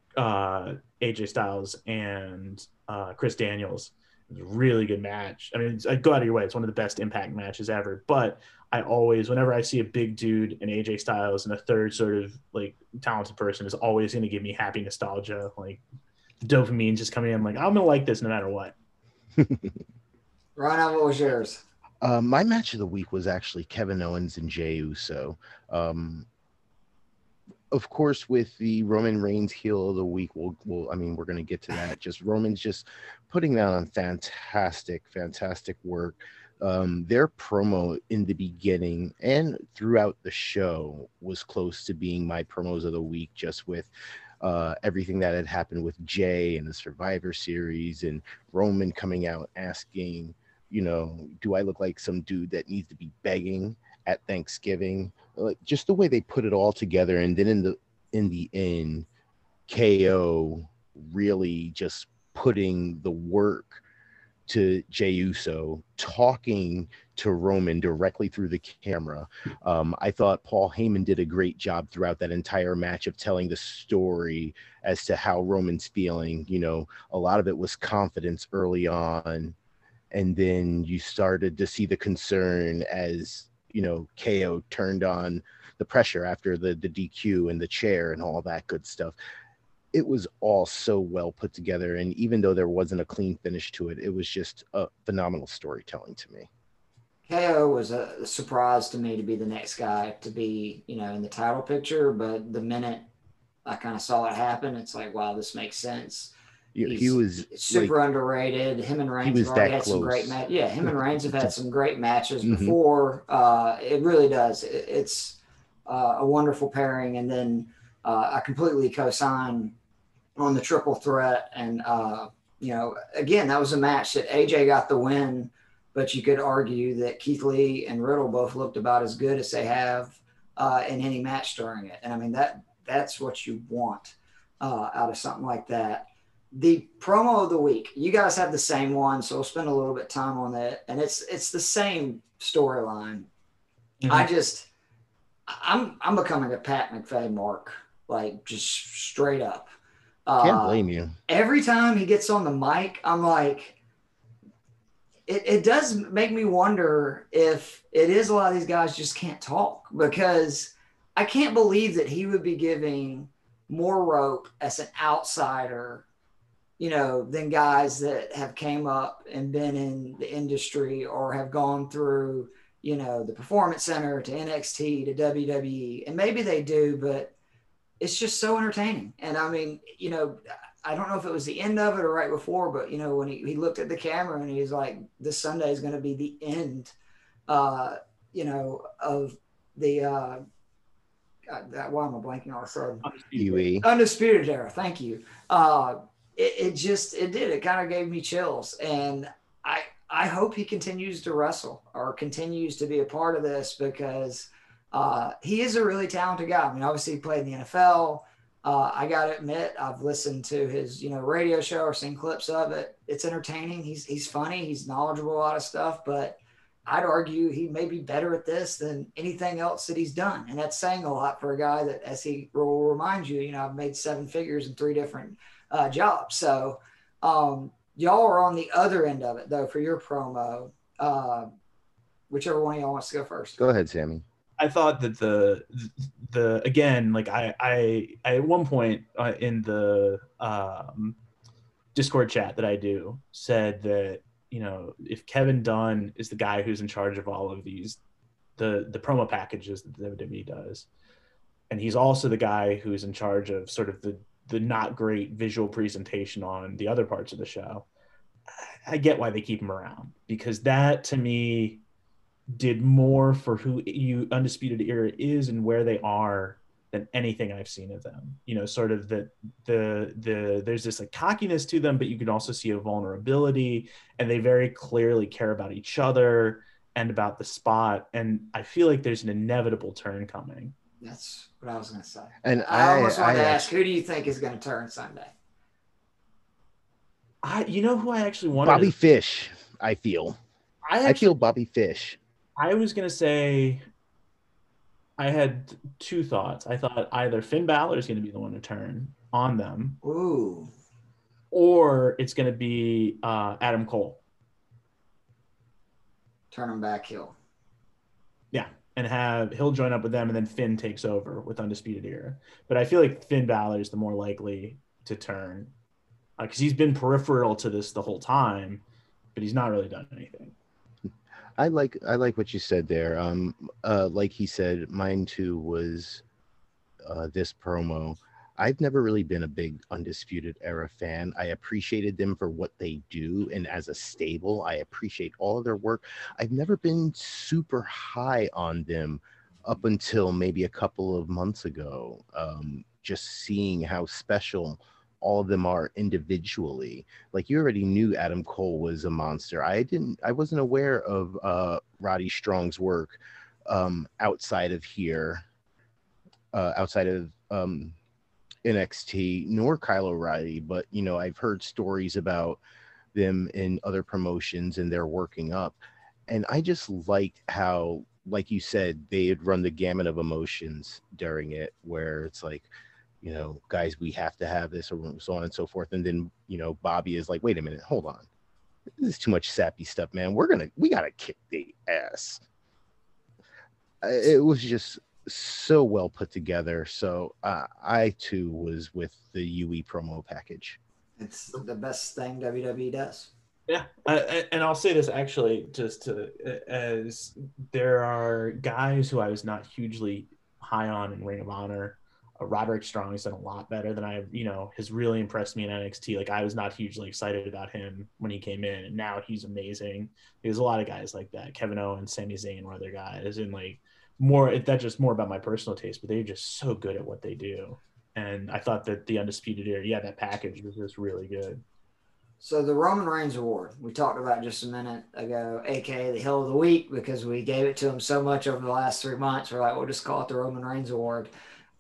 AJ Styles and Chris Daniels. It was a really good match. I mean, I'd go out of your way. It's one of the best Impact matches ever. But I always, whenever I see a big dude and AJ Styles and a third sort of like talented person, is always going to give me happy nostalgia. Like dopamine just coming in. Like I'm gonna like this no matter what. Ryan, what was yours? My match of the week was actually Kevin Owens and Jey Uso. Of course, with the Roman Reigns heel of the week, we're going to get to that. Just Roman's just putting that on fantastic work. Their promo in the beginning and throughout the show was close to being my promos of the week, just with everything that had happened with Jey and the Survivor Series, and Roman coming out asking, do I look like some dude that needs to be begging at Thanksgiving? Like just the way they put it all together. And then in the end, KO really just putting the work to Jey Uso, talking to Roman directly through the camera. I thought Paul Heyman did a great job throughout that entire match of telling the story as to how Roman's feeling. A lot of it was confidence early on, and then you started to see the concern as KO turned on the pressure after the DQ and the chair and all that good stuff. It was all so well put together, and even though there wasn't a clean finish to it, it was just a phenomenal storytelling to me. KO was a surprise to me to be the next guy to be, in the title picture, but the minute I kind of saw it happen, it's like, wow, this makes sense. He was super underrated. Him and Reigns have already had some great matches. Yeah, him and Reigns have had some great matches before. It really does. It's a wonderful pairing. And then I completely co-sign on the triple threat. And, again, that was a match that AJ got the win, but you could argue that Keith Lee and Riddle both looked about as good as they have in any match during it. And I mean, that's what you want out of something like that. The promo of the week, you guys have the same one, so we'll spend a little bit of time on that. And it's the same storyline. I'm becoming a Pat McAfee mark, like just straight up. Can't blame you. Every time he gets on the mic, I'm like, it does make me wonder if it is a lot of these guys just can't talk, because I can't believe that he would be giving more rope as an outsider, than guys that have came up and been in the industry or have gone through, the Performance Center to NXT to WWE. And maybe they do, but it's just so entertaining. And I mean, I don't know if it was the end of it or right before, but, when he looked at the camera and he's like, this Sunday is going to be the end, of the why am I blanking all of a sudden? UE. Undisputed Era. Thank you. It kind of gave me chills, and I hope he continues to wrestle or continues to be a part of this because he is a really talented guy. I mean, obviously he played in the NFL. I got to admit, I've listened to his, radio show or seen clips of it. It's entertaining. He's funny. He's knowledgeable, a lot of stuff, but I'd argue he may be better at this than anything else that he's done. And that's saying a lot for a guy that, as he will remind you, I've made 7 figures in 3 different jobs. So y'all are on the other end of it, though, for your promo. Whichever one of y'all wants to go first. Go ahead, Sammy. I thought that the again, like I at one point in the Discord chat that I do said that, if Kevin Dunn is the guy who's in charge of all of these, the promo packages that the WWE does, and he's also the guy who's in charge of sort of the not great visual presentation on the other parts of the show, I get why they keep him around, because that to me did more for who Undisputed Era is and where they are than anything I've seen of them. Sort of the there's this like cockiness to them, but you can also see a vulnerability, and they very clearly care about each other and about the spot. And I feel like there's an inevitable turn coming. That's what I was going to say. And I almost wanted to ask, who do you think is going to turn Sunday? Who I actually wanted? Bobby Fish, I feel. I feel Bobby Fish. I was going to say, I had 2 thoughts. I thought either Finn Balor is going to be the one to turn on them. Ooh. Or it's going to be Adam Cole. Turn him back heel. Yeah. And he'll join up with them, and then Finn takes over with Undisputed Era. But I feel like Finn Balor is the more likely to turn, because he's been peripheral to this the whole time, but he's not really done anything. I like what you said there. Like he said, mine too was this promo. I've never really been a big Undisputed Era fan. I appreciated them for what they do, and as a stable, I appreciate all of their work. I've never been super high on them up until maybe a couple of months ago. Just seeing how special all of them are individually. Like, you already knew Adam Cole was a monster. I wasn't aware of Roddy Strong's work outside of here, outside of NXT, nor Kyle O'Reilly, but I've heard stories about them in other promotions and they're working up. And I just liked how, like you said, they had run the gamut of emotions during it, where it's like, guys, we have to have this, or so on and so forth. And then, Bobby is like, wait a minute, hold on. This is too much sappy stuff, man. We gotta kick the ass. It was just so well put together. So I too was with the UE promo package. It's the best thing WWE does. Yeah, and I'll say this actually, as there are guys who I was not hugely high on in Ring of Honor. Roderick Strong has done a lot better than has really impressed me in NXT. Like, I was not hugely excited about him when he came in, and now he's amazing. There's a lot of guys like that. Kevin Owens, Sami Zayn were other guys, and that's just more about my personal taste, but they're just so good at what they do. And I thought that the Undisputed Era, that package was just really good. So the Roman Reigns Award, we talked about just a minute ago, aka the Hill of the Week, because we gave it to him so much over the last 3 months. We're like, we'll just call it the Roman Reigns Award.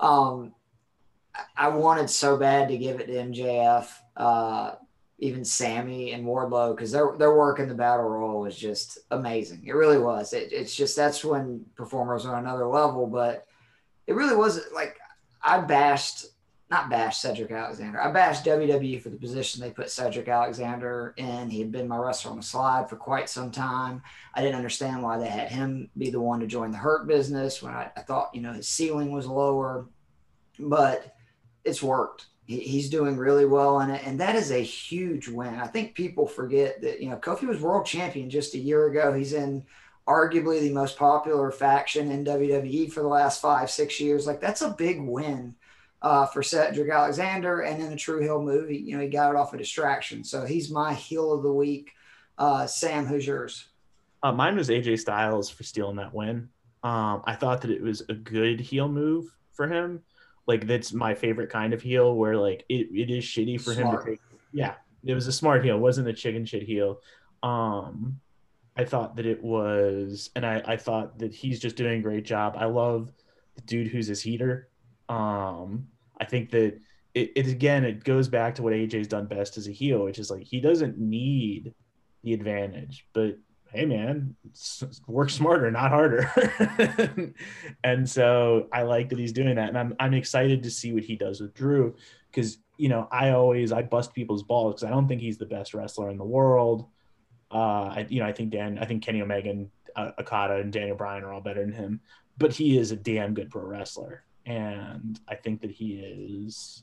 I wanted so bad to give it to MJF, even Sammy and Wardlow, because their work in the Battle Royal was just amazing. It really was. It's just, that's when performers are on another level, but it really was like, not bashed Cedric Alexander. I bashed WWE for the position they put Cedric Alexander in. He had been my wrestler on the slide for quite some time. I didn't understand why they had him be the one to join the Hurt Business when I thought, his ceiling was lower, but it's worked. He's doing really well in it, and that is a huge win. I think people forget that, Kofi was world champion just a year ago. He's in arguably the most popular faction in WWE for the last 5-6 years. Like, that's a big win for Cedric Alexander, and in a true heel move, he got it off a distraction. So he's my heel of the week. Sam, who's yours? Mine was AJ Styles for stealing that win. I thought that it was a good heel move for him. Like that's my favorite kind of heel, where like it is shitty for him to Smart. take. Yeah, it was a smart heel. It wasn't a chicken shit heel. I thought that it was, and I thought that he's just doing a great job. I love the dude who's his heater. I think that it again, it goes back to what AJ's done best as a heel, which is like he doesn't need the advantage, but hey man, work smarter, not harder. And so I like that he's doing that, and I'm excited to see what he does with Drew, because I bust people's balls because I don't think he's the best wrestler in the world. I think Kenny Omega and Okada and Daniel Bryan are all better than him, but he is a damn good pro wrestler, and I think that he's,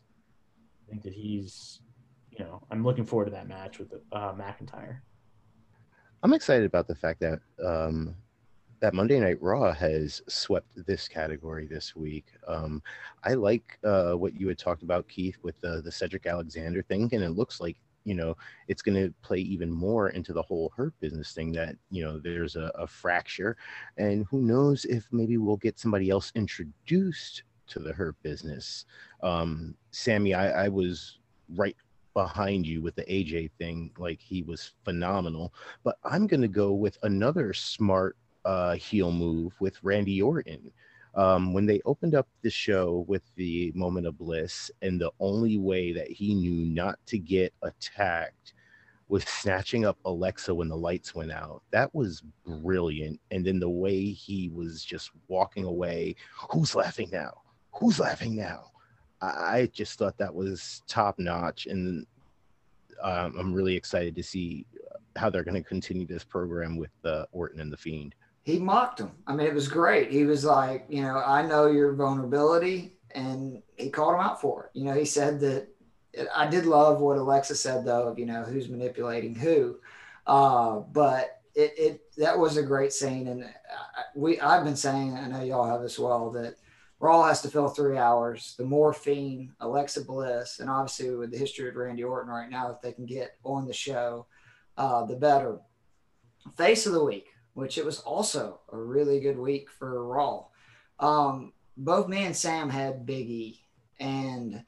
I'm looking forward to that match with McIntyre. I'm excited about the fact that that Monday Night Raw has swept this category this week. I like what you had talked about, Keith, with the Cedric Alexander thing, and it looks like it's going to play even more into the whole Hurt Business thing, that there's a fracture, and who knows if maybe we'll get somebody else introduced to the Hurt Business. Sammy, I was right behind you with the AJ thing. Like, he was phenomenal, but I'm going to go with another smart heel move with Randy Orton. When they opened up the show with the Moment of Bliss, and the only way that he knew not to get attacked was snatching up Alexa when the lights went out. That was brilliant. And then the way he was just walking away, who's laughing now? Who's laughing now? I just thought that was top notch. And I'm really excited to see how they're going to continue this program with Orton and The Fiend. He mocked him. I mean, it was great. He was like, I know your vulnerability, and he called him out for it. He said that. I did love what Alexa said, though, of who's manipulating who, but that was a great scene. And I've been saying, I know y'all have as well, that Raw has to fill 3 hours. The more Fiend, Alexa Bliss, and obviously with the history of Randy Orton right now, if they can get on the show, the better. Face of the week, which it was also a really good week for Raw. Both me and Sam had Big E, and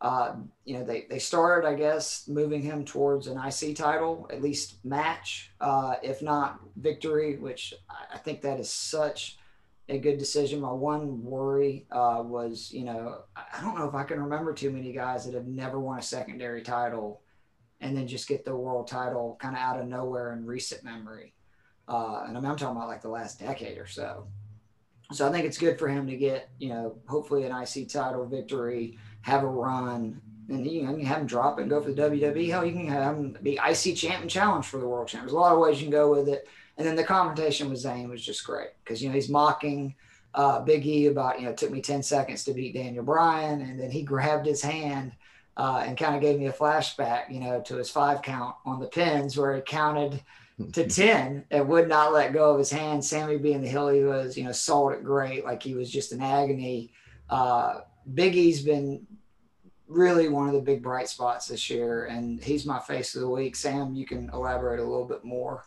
they started, I guess, moving him towards an IC title, at least match, if not victory, which I think that is such a good decision. My one worry was, I don't know if I can remember too many guys that have never won a secondary title and then just get the world title kind of out of nowhere in recent memory. And I'm talking about like the last decade or so. So I think it's good for him to get, hopefully an IC title victory, have a run, and you can have him drop it and go for the WWE. Hell, you can have him be IC champ and challenge for the world champ. There's a lot of ways you can go with it. And then the confrontation with Zayn was just great because, he's mocking Big E about, it took me 10 seconds to beat Daniel Bryan. And then he grabbed his hand and kind of gave me a flashback, to his 5 count on the pins where he counted to 10 and would not let go of his hand. Sammy, being the heel he was, sold it great. Like he was just in agony. Big E's been really one of the big bright spots this year, and he's my face of the week. Sam, you can elaborate a little bit more.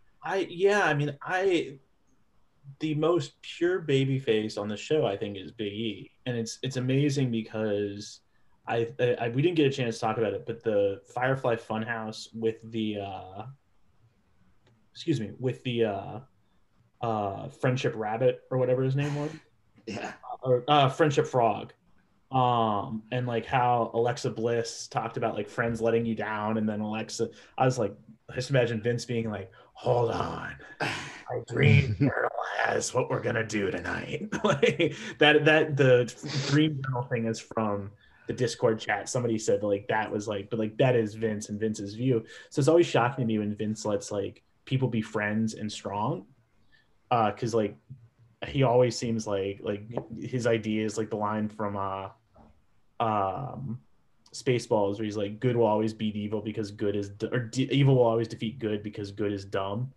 The most pure baby face on the show, I think, is Big E, and it's amazing because we didn't get a chance to talk about it, but the Firefly Funhouse with the Friendship Rabbit or whatever his name was, or Friendship Frog, and like how Alexa Bliss talked about like friends letting you down, and then Alexa, I was like, I just imagine Vince being like, hold on, I Dream Journal has what we're gonna do tonight. Like that the Dream Journal thing is from the Discord chat. Somebody said like that was like, but like that is Vince and Vince's view. So it's always shocking to me when Vince lets like people be friends and strong, because like he always seems like his idea is like the line from Spaceballs, where he's like, good will always beat evil because good is evil will always defeat good because good is dumb.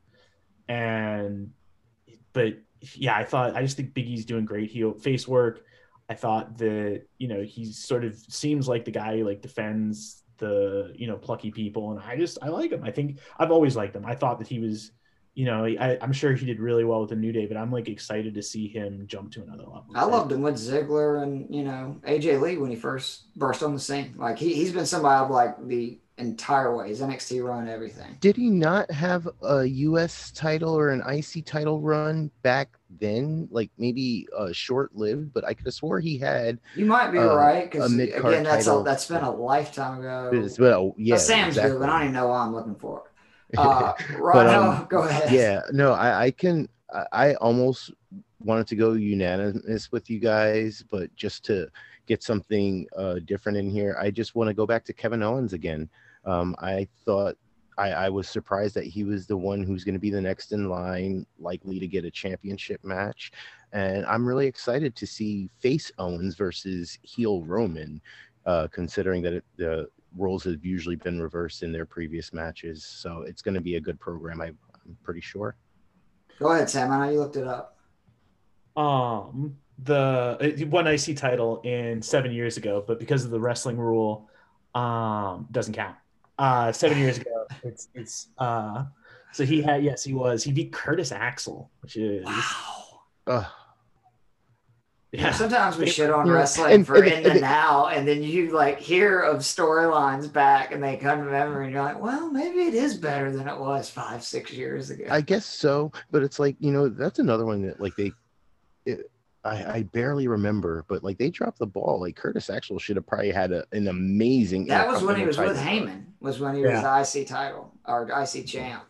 But yeah, I just think Big E's doing great heel face work. I thought that he sort of seems like the guy who like defends the plucky people, and I like him. I think I've always liked him. I thought that he was I'm sure he did really well with the New Day, but I'm like excited to see him jump to another level. I loved him with Ziggler and AJ Lee when he first burst on the scene. Like he's been somebody I've liked the entire way. His NXT run, everything. Did he not have a US title or an IC title run back then? Like maybe short-lived, but I could have swore he had. You might be right, because mid-card again, that's been a lifetime ago. Sam's exactly. good, but I don't even know why I'm looking for it. Rhino, go ahead. Yeah, no, I almost wanted to go unanimous with you guys, but just to get something different in here, I just want to go back to Kevin Owens again. I thought I was surprised that he was the one who's going to be the next in line, likely to get a championship match. And I'm really excited to see face Owens versus heel Roman, considering that the roles have usually been reversed in their previous matches. So it's going to be a good program, I'm pretty sure. Go ahead, Sam. I know you looked it up. The one IC title in 7 years ago, but because of the wrestling rule, doesn't count. 7 years ago, it's so he beat Curtis Axel, which is wow. Yeah. Sometimes we shit on wrestling now, and then you like hear of storylines back and they come to memory and you're like, well, maybe it is better than it was 5-6 years ago. I guess so, but it's like, that's another one that like I barely remember, but like they dropped the ball. Like Curtis Axel should have probably had an amazing. That was when he was with Heyman. Was when he was the IC title or IC champ.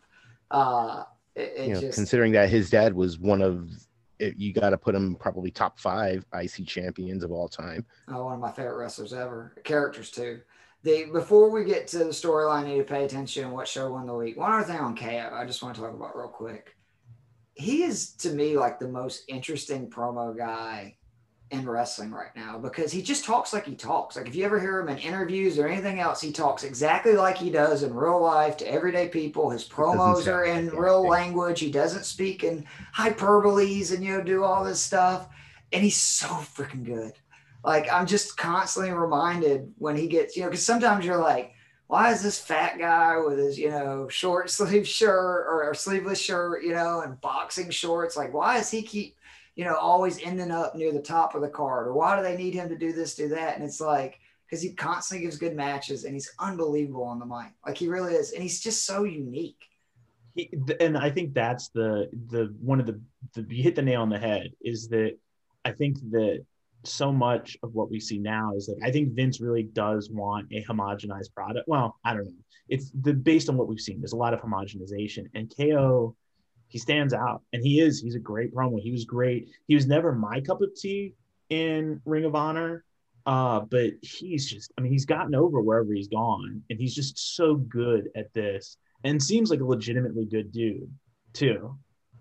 Considering that his dad was one of, you got to put him probably top 5 IC champions of all time. Oh, one of my favorite wrestlers ever. Characters too. Before we get to the storyline, I need to pay attention to what show won the week. One other thing on KO, I just want to talk about real quick. He is, to me, like the most interesting promo guy in wrestling right now because he just talks like he talks. Like if you ever hear him in interviews or anything else, he talks exactly like he does in real life to everyday people. His promos are in real language. He doesn't speak in hyperboles and, do all this stuff. And he's so freaking good. Like I'm just constantly reminded when he gets, because sometimes you're like, why is this fat guy with his, short sleeve shirt or sleeveless shirt, and boxing shorts? Like, why does he keep, always ending up near the top of the card? Or why do they need him to do this, do that? And it's like, because he constantly gives good matches and he's unbelievable on the mic. Like he really is. And he's just so unique. And I think that's the one of the you hit the nail on the head is that I think that so much of what we see now is like I think Vince really does want a homogenized product. Well, I don't know. It's based on what we've seen. There's a lot of homogenization, and KO, he stands out, and he's a great promo. He was great. He was never my cup of tea in Ring of Honor, but he's gotten over wherever he's gone, and he's just so good at this, and seems like a legitimately good dude too.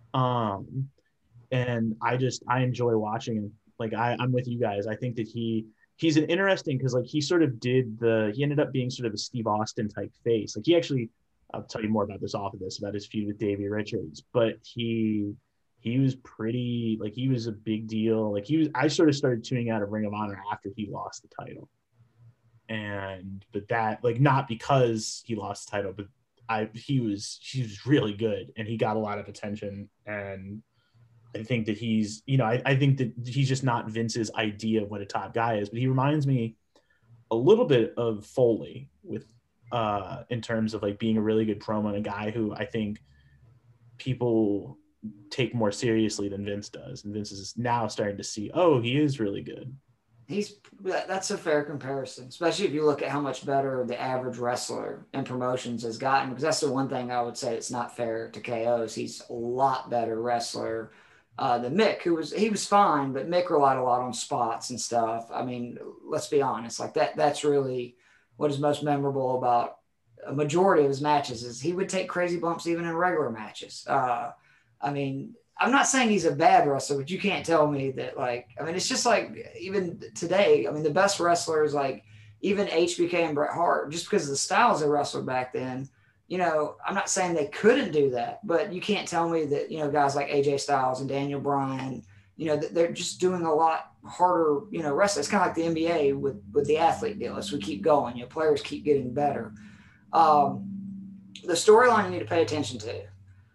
And I enjoy watching him. Like I'm with you guys. I think that he's an interesting because like he ended up being sort of a Steve Austin type face. Like he actually, I'll tell you more about this off of this about his feud with Davey Richards, but he was pretty like he was a big deal. Like I sort of started tuning out of Ring of Honor after he lost the title, but that like not because he lost the title, but he was really good and he got a lot of attention. And I think that I think that he's just not Vince's idea of what a top guy is, but he reminds me a little bit of Foley with in terms of like being a really good promo and a guy who I think people take more seriously than Vince does. And Vince is now starting to see, oh, he is really good. That's a fair comparison, especially if you look at how much better the average wrestler in promotions has gotten, because that's the one thing I would say it's not fair to KO's. He's a lot better wrestler than Mick, he was fine, but Mick relied a lot on spots and stuff. I mean, let's be honest, like that's really what is most memorable about a majority of his matches is he would take crazy bumps even in regular matches. I mean, I'm not saying he's a bad wrestler, but you can't tell me that, like, I mean, it's just like even today, I mean, the best wrestlers, like even HBK and Bret Hart, just because of the styles they wrestled back then, I'm not saying they couldn't do that, but you can't tell me that, guys like AJ Styles and Daniel Bryan, they're just doing a lot harder, wrestling. It's kind of like the NBA with the athlete deal. As we keep going, players keep getting better. The storyline you need to pay attention to.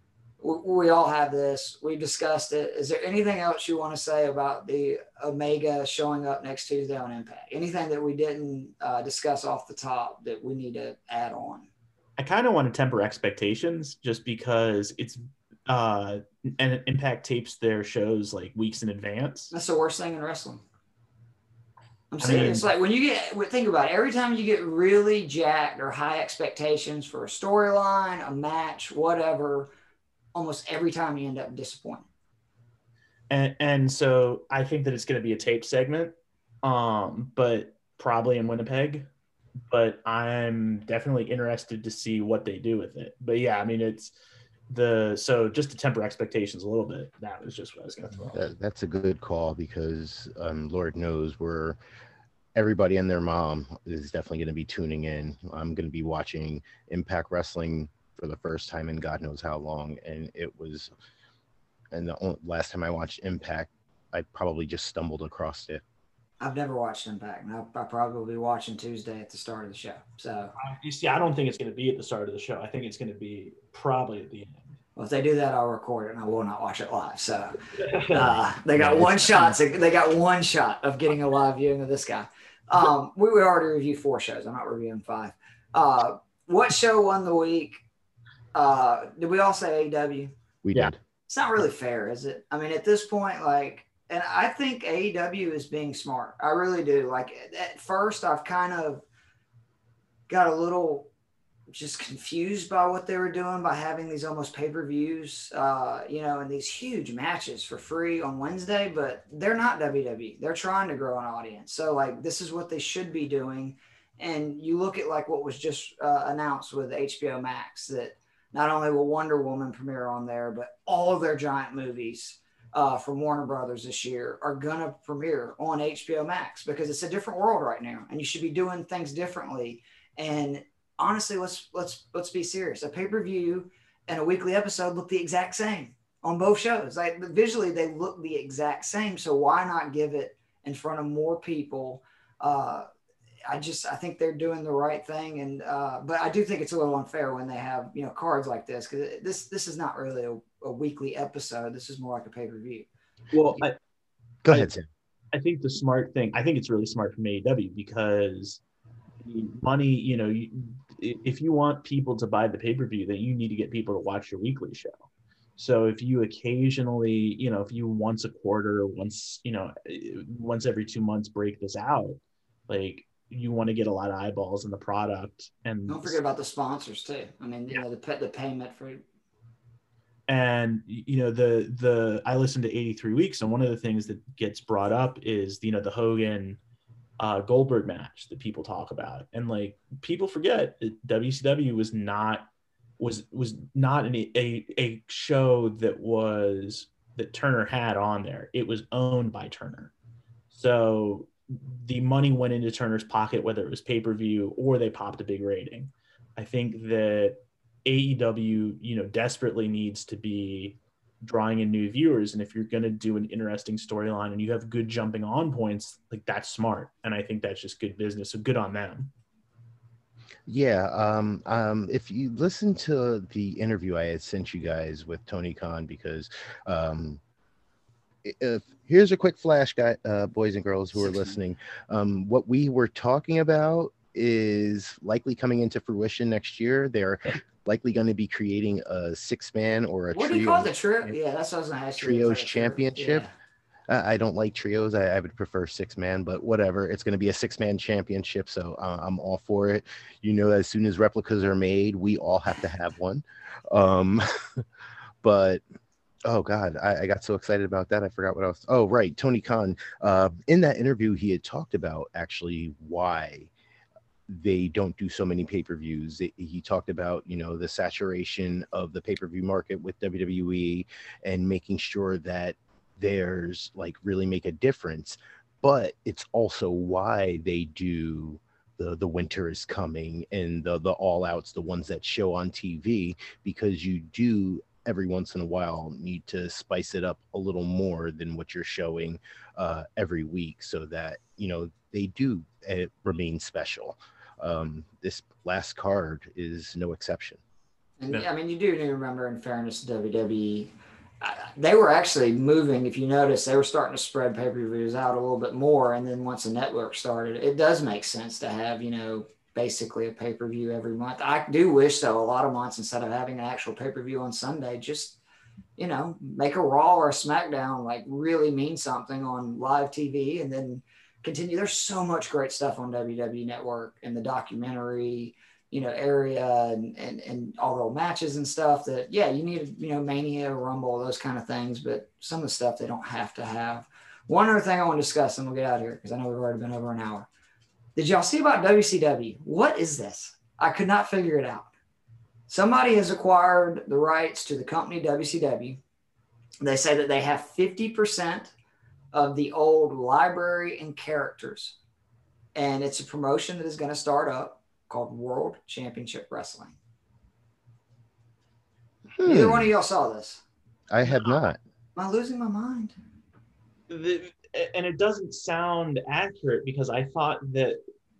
we all have this. We discussed it. Is there anything else you want to say about the Omega showing up next Tuesday on Impact? Anything that we didn't discuss off the top that we need to add on? I kind of want to temper expectations just because it's and Impact tapes their shows like weeks in advance. That's the worst thing in wrestling. I'm serious. Like when you think about it, every time you get really jacked or high expectations for a storyline, a match, whatever, almost every time you end up disappointed. And so I think that it's going to be a tape segment, but probably in Winnipeg. But I'm definitely interested to see what they do with it. But yeah, I mean, so just to temper expectations a little bit, that was just what I was going to throw. That's a good call because Lord knows everybody and their mom is definitely going to be tuning in. I'm going to be watching Impact Wrestling for the first time in God knows how long. And the last time I watched Impact, I probably just stumbled across it. I've never watched Impact, and I'll probably be watching Tuesday at the start of the show. So you see, I don't think it's going to be at the start of the show. I think it's going to be probably at the end. Well, if they do that, I'll record it, and I will not watch it live. So they got one shot. They got one shot of getting a live viewing of this guy. We would already review 4 shows. I'm not reviewing 5. What show won the week? Did we all say AEW? We did. It's not really fair, is it? I mean, at this point, like. And I think AEW is being smart. I really do. Like at first, I've kind of got a little just confused by what they were doing by having these almost pay-per-views, and these huge matches for free on Wednesday, but they're not WWE. They're trying to grow an audience. So like, this is what they should be doing. And you look at like what was just announced with HBO Max, that not only will Wonder Woman premiere on there, but all of their giant movies from Warner Brothers this year are gonna premiere on HBO Max because it's a different world right now, and you should be doing things differently. And honestly, let's be serious. A pay-per-view and a weekly episode look the exact same on both shows. Like visually, they look the exact same. So why not give it in front of more people? I think they're doing the right thing, and but I do think it's a little unfair when they have cards like this, because this is not really a weekly episode. This is more like a pay-per-view. Well, go ahead, Sam. I think the smart thing, I think it's really smart from AEW because the money, if you want people to buy the pay-per-view, then you need to get people to watch your weekly show. So if you occasionally, if you once a quarter, once every 2 months break this out, like you want to get a lot of eyeballs in the product. And don't forget about the sponsors too. I mean, the payment for. And I listened to 83 Weeks, and one of the things that gets brought up is the Hogan Goldberg match that people talk about, and like people forget that WCW was not a show that Turner had on there. It was owned by Turner, so the money went into Turner's pocket, whether it was pay-per-view or they popped a big rating. I think that AEW, desperately needs to be drawing in new viewers. And if you're going to do an interesting storyline and you have good jumping on points, like that's smart. And I think that's just good business. So good on them. Yeah. If you listen to the interview I had sent you guys with Tony Khan, because here's a quick flash, guy, boys and girls who are listening. What we were talking about is likely coming into fruition next year. They're likely going to be creating a 6-man or a what do you call the trio? Yeah, that's what I was going to ask you. Trios championship. Yeah. I don't like trios. I would prefer 6-man, but whatever. It's going to be a 6-man championship, so I'm all for it. As soon as replicas are made, we all have to have one. But oh God, I got so excited about that. I forgot what else. Oh, right. Tony Khan, in that interview, he had talked about actually why they don't do so many pay-per-views. He talked about, the saturation of the pay-per-view market with WWE and making sure that there's like really make a difference. But it's also why they do the winter is coming and the all outs, the ones that show on TV, because you do every once in a while need to spice it up a little more than what you're showing every week, so that they do remain special. This last card is no exception. And Yeah. I mean, you do need to remember, in fairness to WWE, they were actually moving. If you notice, they were starting to spread pay-per-views out a little bit more. And then once the network started, it does make sense to have, basically a pay-per-view every month. I do wish, though, a lot of months, instead of having an actual pay-per-view on Sunday, just, make a Raw or a SmackDown like really mean something on live TV, and then continue. There's so much great stuff on WWE Network and the documentary, area, and all the matches and stuff that, yeah, you need, Mania, Rumble, those kind of things, but some of the stuff they don't have to have. One other thing I want to discuss, and we'll get out of here because I know we've already been over an hour. Did y'all see about WCW? What is this? I could not figure it out. Somebody has acquired the rights to the company WCW. They say that they have 50% of the old library and characters. And it's a promotion that is going to start up called World Championship Wrestling. Neither one of y'all saw this. I have not. Am I losing my mind? And it doesn't sound accurate, because I thought that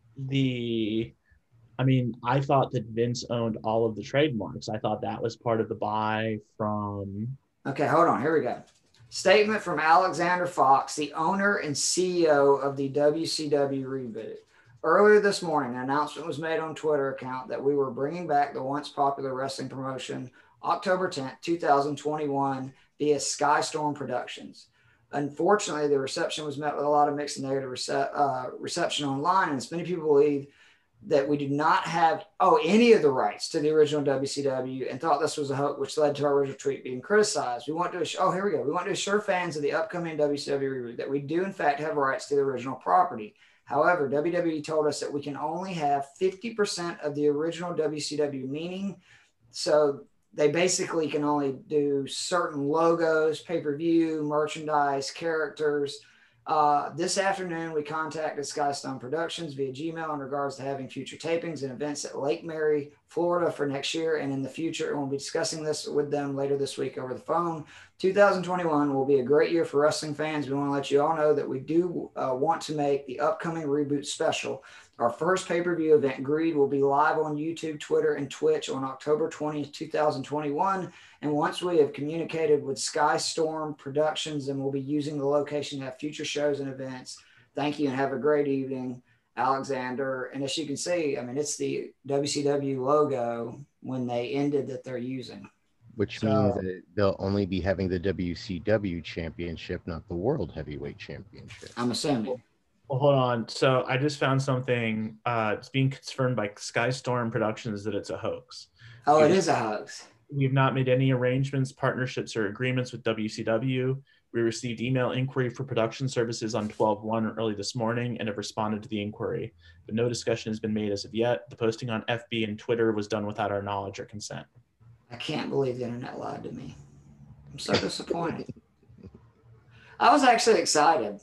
I thought that Vince owned all of the trademarks. I thought that was part of the buy from... Okay, hold on. Here we go. Statement from Alexander Fox, the owner and CEO of the WCW reboot. Earlier this morning, an announcement was made on Twitter account that we were bringing back the once popular wrestling promotion October 10th, 2021 via Skystorm Productions. Unfortunately, the reception was met with a lot of mixed and negative reception online, and as many people believe that we do not have any of the rights to the original WCW and thought this was a hoax, which led to our original tweet being criticized. We want to here we go. We want to assure fans of the upcoming WCW reboot that we do in fact have rights to the original property. However, WWE told us that we can only have 50% of the original WCW, meaning so they basically can only do certain logos, pay-per-view, merchandise, characters. This afternoon, we contacted Skystone Productions via Gmail in regards to having future tapings and events at Lake Mary, Florida for next year and in the future. And we'll be discussing this with them later this week over the phone. 2021 will be a great year for wrestling fans. We want to let you all know that we do want to make the upcoming reboot special. Our first pay-per-view event, Greed, will be live on YouTube, Twitter, and Twitch on October 20th, 2021. And once we have communicated with Skystorm Productions, and we'll be using the location to have future shows and events. Thank you and have a great evening, Alexander. And as you can see, it's the WCW logo when they ended that they're using. Which means that they'll only be having the WCW championship, not the World Heavyweight Championship. I'm assuming. Well, hold on. So I just found something. It's being confirmed by Skystorm Productions that it's a hoax. Oh, it is a hoax. We've not made any arrangements, partnerships, or agreements with WCW. We received email inquiry for production services on 12/1 early this morning and have responded to the inquiry, but no discussion has been made as of yet. The posting on FB and Twitter was done without our knowledge or consent. I can't believe the internet lied to me. I'm so disappointed. I was actually excited,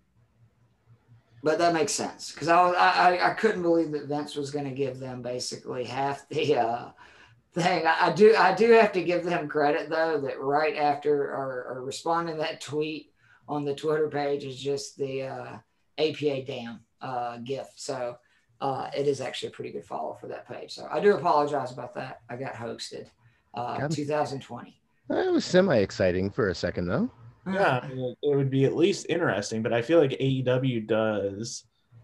but that makes sense because I couldn't believe that Vince was going to give them basically half the thing. I do have to give them credit though that right after or responding to that tweet on the Twitter page is just the APA damn gif. So it is actually a pretty good follow for that page. So I do apologize about that. I got hosted. 2020. It was semi-exciting for a second though. Yeah, it would be at least interesting, but I feel like AEW does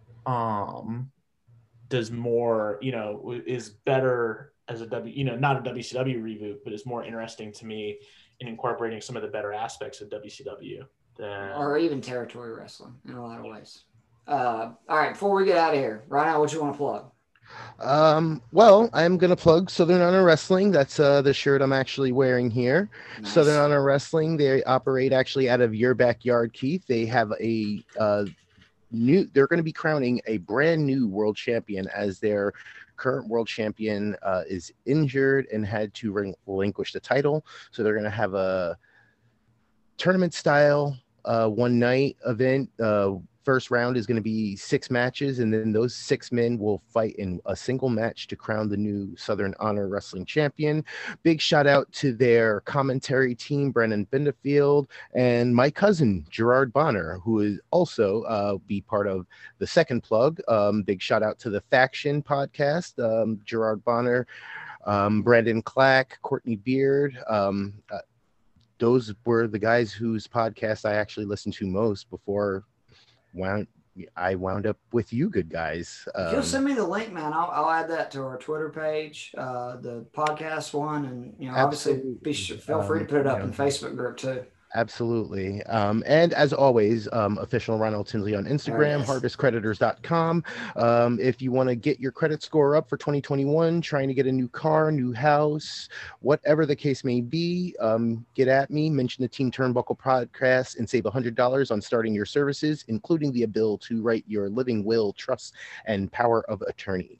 more, is better as a not a WCW reboot, but is more interesting to me in incorporating some of the better aspects of WCW or even territory wrestling in a lot of ways. All right, before we get out of here, right now, what you want to plug? Well, I'm gonna plug Southern Honor Wrestling. That's the shirt I'm actually wearing here. Nice. Southern Honor Wrestling, they operate actually out of your backyard, Keith. They have a they're going to be crowning a brand new world champion as their current world champion is injured and had to relinquish the title. So they're going to have a tournament style one night event. First round is going to be 6 matches, and then those 6 men will fight in a single match to crown the new Southern Honor Wrestling champion. Big shout out to their commentary team, Brennan Bindefield, and my cousin, Gerard Bonner, who is also be part of the second plug. Big shout out to the Faction podcast. Gerard Bonner Brandon Clack, Courtney Beard. Those were the guys whose podcast I actually listened to most before I wound up with you good guys. If you'll send me the link, man, I'll add that to our Twitter page, the podcast one, and obviously feel free to put it up in the Facebook group too. Absolutely. And as always, official Ronald Tinsley on Instagram, harvestcreditors.com. If you want to get your credit score up for 2021, trying to get a new car, new house, whatever the case may be, get at me, mention the Team Turnbuckle podcast, and save $100 on starting your services, including the ability to write your living will, trust, and power of attorney.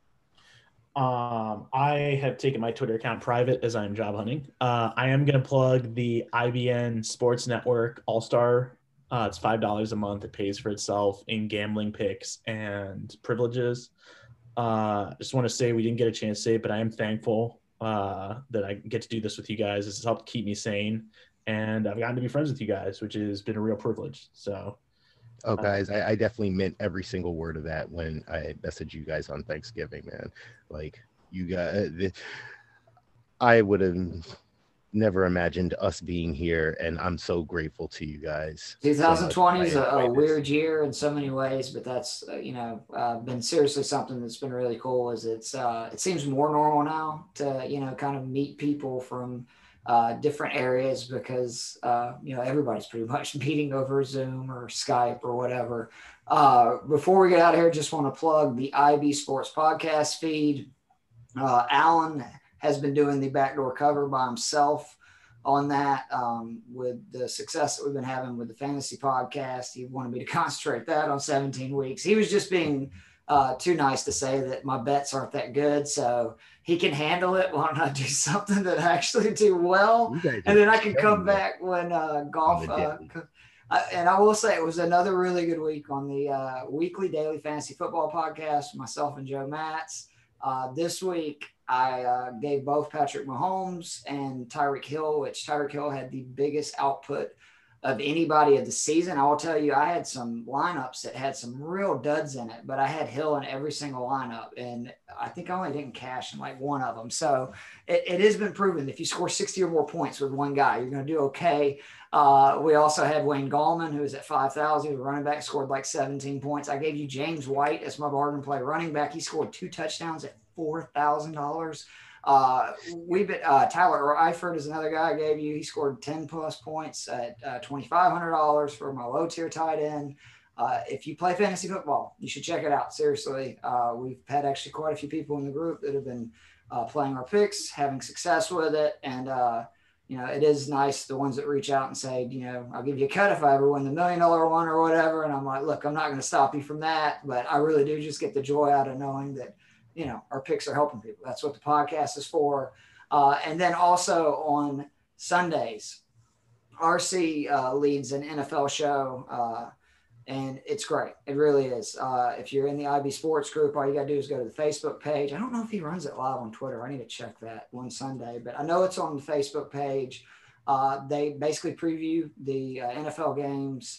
I have taken my Twitter account private as I'm job hunting. I am going to plug the IBN Sports Network All-Star. It's $5 a month. It pays for itself in gambling picks and privileges. Just want to say we didn't get a chance to say it, but I am thankful that I get to do this with you guys. This has helped keep me sane, and I've gotten to be friends with you guys, which has been a real privilege. So. Oh, guys, I definitely meant every single word of that when I messaged you guys on Thanksgiving, man. Like, you guys, I would have never imagined us being here, and I'm so grateful to you guys. 2020 is a weird year in so many ways, but that's, been seriously something that's been really cool. Is it seems more normal now to, kind of meet people from different areas because everybody's pretty much meeting over Zoom or Skype or whatever. Before we get out of here, just want to plug the IB Sports podcast feed. Alan has been doing the backdoor cover by himself on that. With the success that we've been having with the fantasy podcast, he wanted me to concentrate that on 17 weeks. He was just being too nice to say that my bets aren't that good, so he can handle it. Why don't I do something that I actually do well, and then I can come back when golf. And I will say it was another really good week on the weekly daily fantasy football podcast, myself and Joe Matz. This week I gave both Patrick Mahomes and Tyreek Hill, which Tyreek Hill had the biggest output of anybody of the season. I will tell you, I had some lineups that had some real duds in it, but I had Hill in every single lineup, and I think I only didn't cash in like one of them. So it has been proven if you score 60 or more points with one guy, you're going to do okay. We also had Wayne Gallman, who was at 5,000. He was running back, scored like 17 points. I gave you James White as my bargain play running back. He scored 2 touchdowns at $4,000. We've been Tyler Eifert is another guy I gave you. He scored 10 plus points at $2,500 for my low tier tight end. If you play fantasy football, you should check it out. Seriously, we've had actually quite a few people in the group that have been playing our picks, having success with it, and it is nice the ones that reach out and say, I'll give you a cut if I ever win the $1 million one or whatever. And I'm like, look, I'm not going to stop you from that, but I really do just get the joy out of knowing that our picks are helping people. That's what the podcast is for. And then also on Sundays, RC leads an NFL show, and it's great. It really is. If you're in the IB Sports group, all you got to do is go to the Facebook page. I don't know if he runs it live on Twitter. I need to check that one Sunday, but I know it's on the Facebook page. They basically preview the NFL games.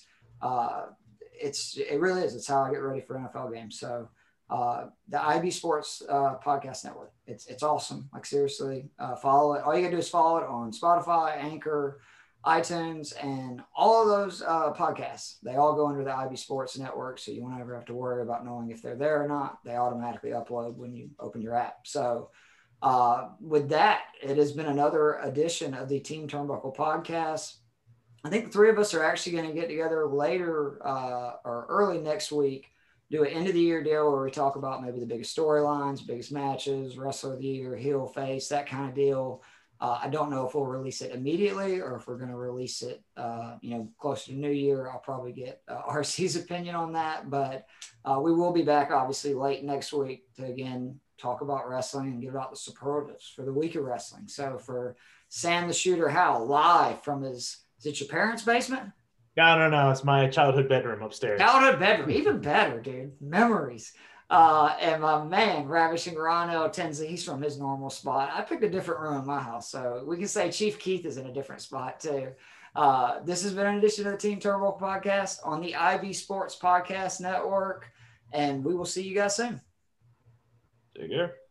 It really is. It's how I get ready for NFL games. So the IB Sports podcast network. It's awesome. Like seriously, follow it. All you gotta do is follow it on Spotify, Anchor, iTunes, and all of those podcasts. They all go under the IB Sports network, so you won't ever have to worry about knowing if they're there or not. They automatically upload when you open your app. So with that, it has been another edition of the Team Turnbuckle podcast. I think the three of us are actually going to get together later or early next week, do an end of the year deal where we talk about maybe the biggest storylines, biggest matches, wrestler of the year, heel, face, that kind of deal. I don't know if we'll release it immediately or if we're going to release it, closer to New Year. I'll probably get RC's opinion on that, but we will be back obviously late next week to again talk about wrestling and give out the superlatives for the week of wrestling. So for Sam the Shooter Howell, live from is it your parents' basement? No. It's my childhood bedroom upstairs. Childhood bedroom, even better, dude. Memories. And my man, Ravishing Ronald Tinsley, he's from his normal spot. I picked a different room in my house, so we can say Chief Keith is in a different spot too. This has been an edition of the Team Turnbuckle podcast on the IB Sports Podcast Network, and we will see you guys soon. Take care.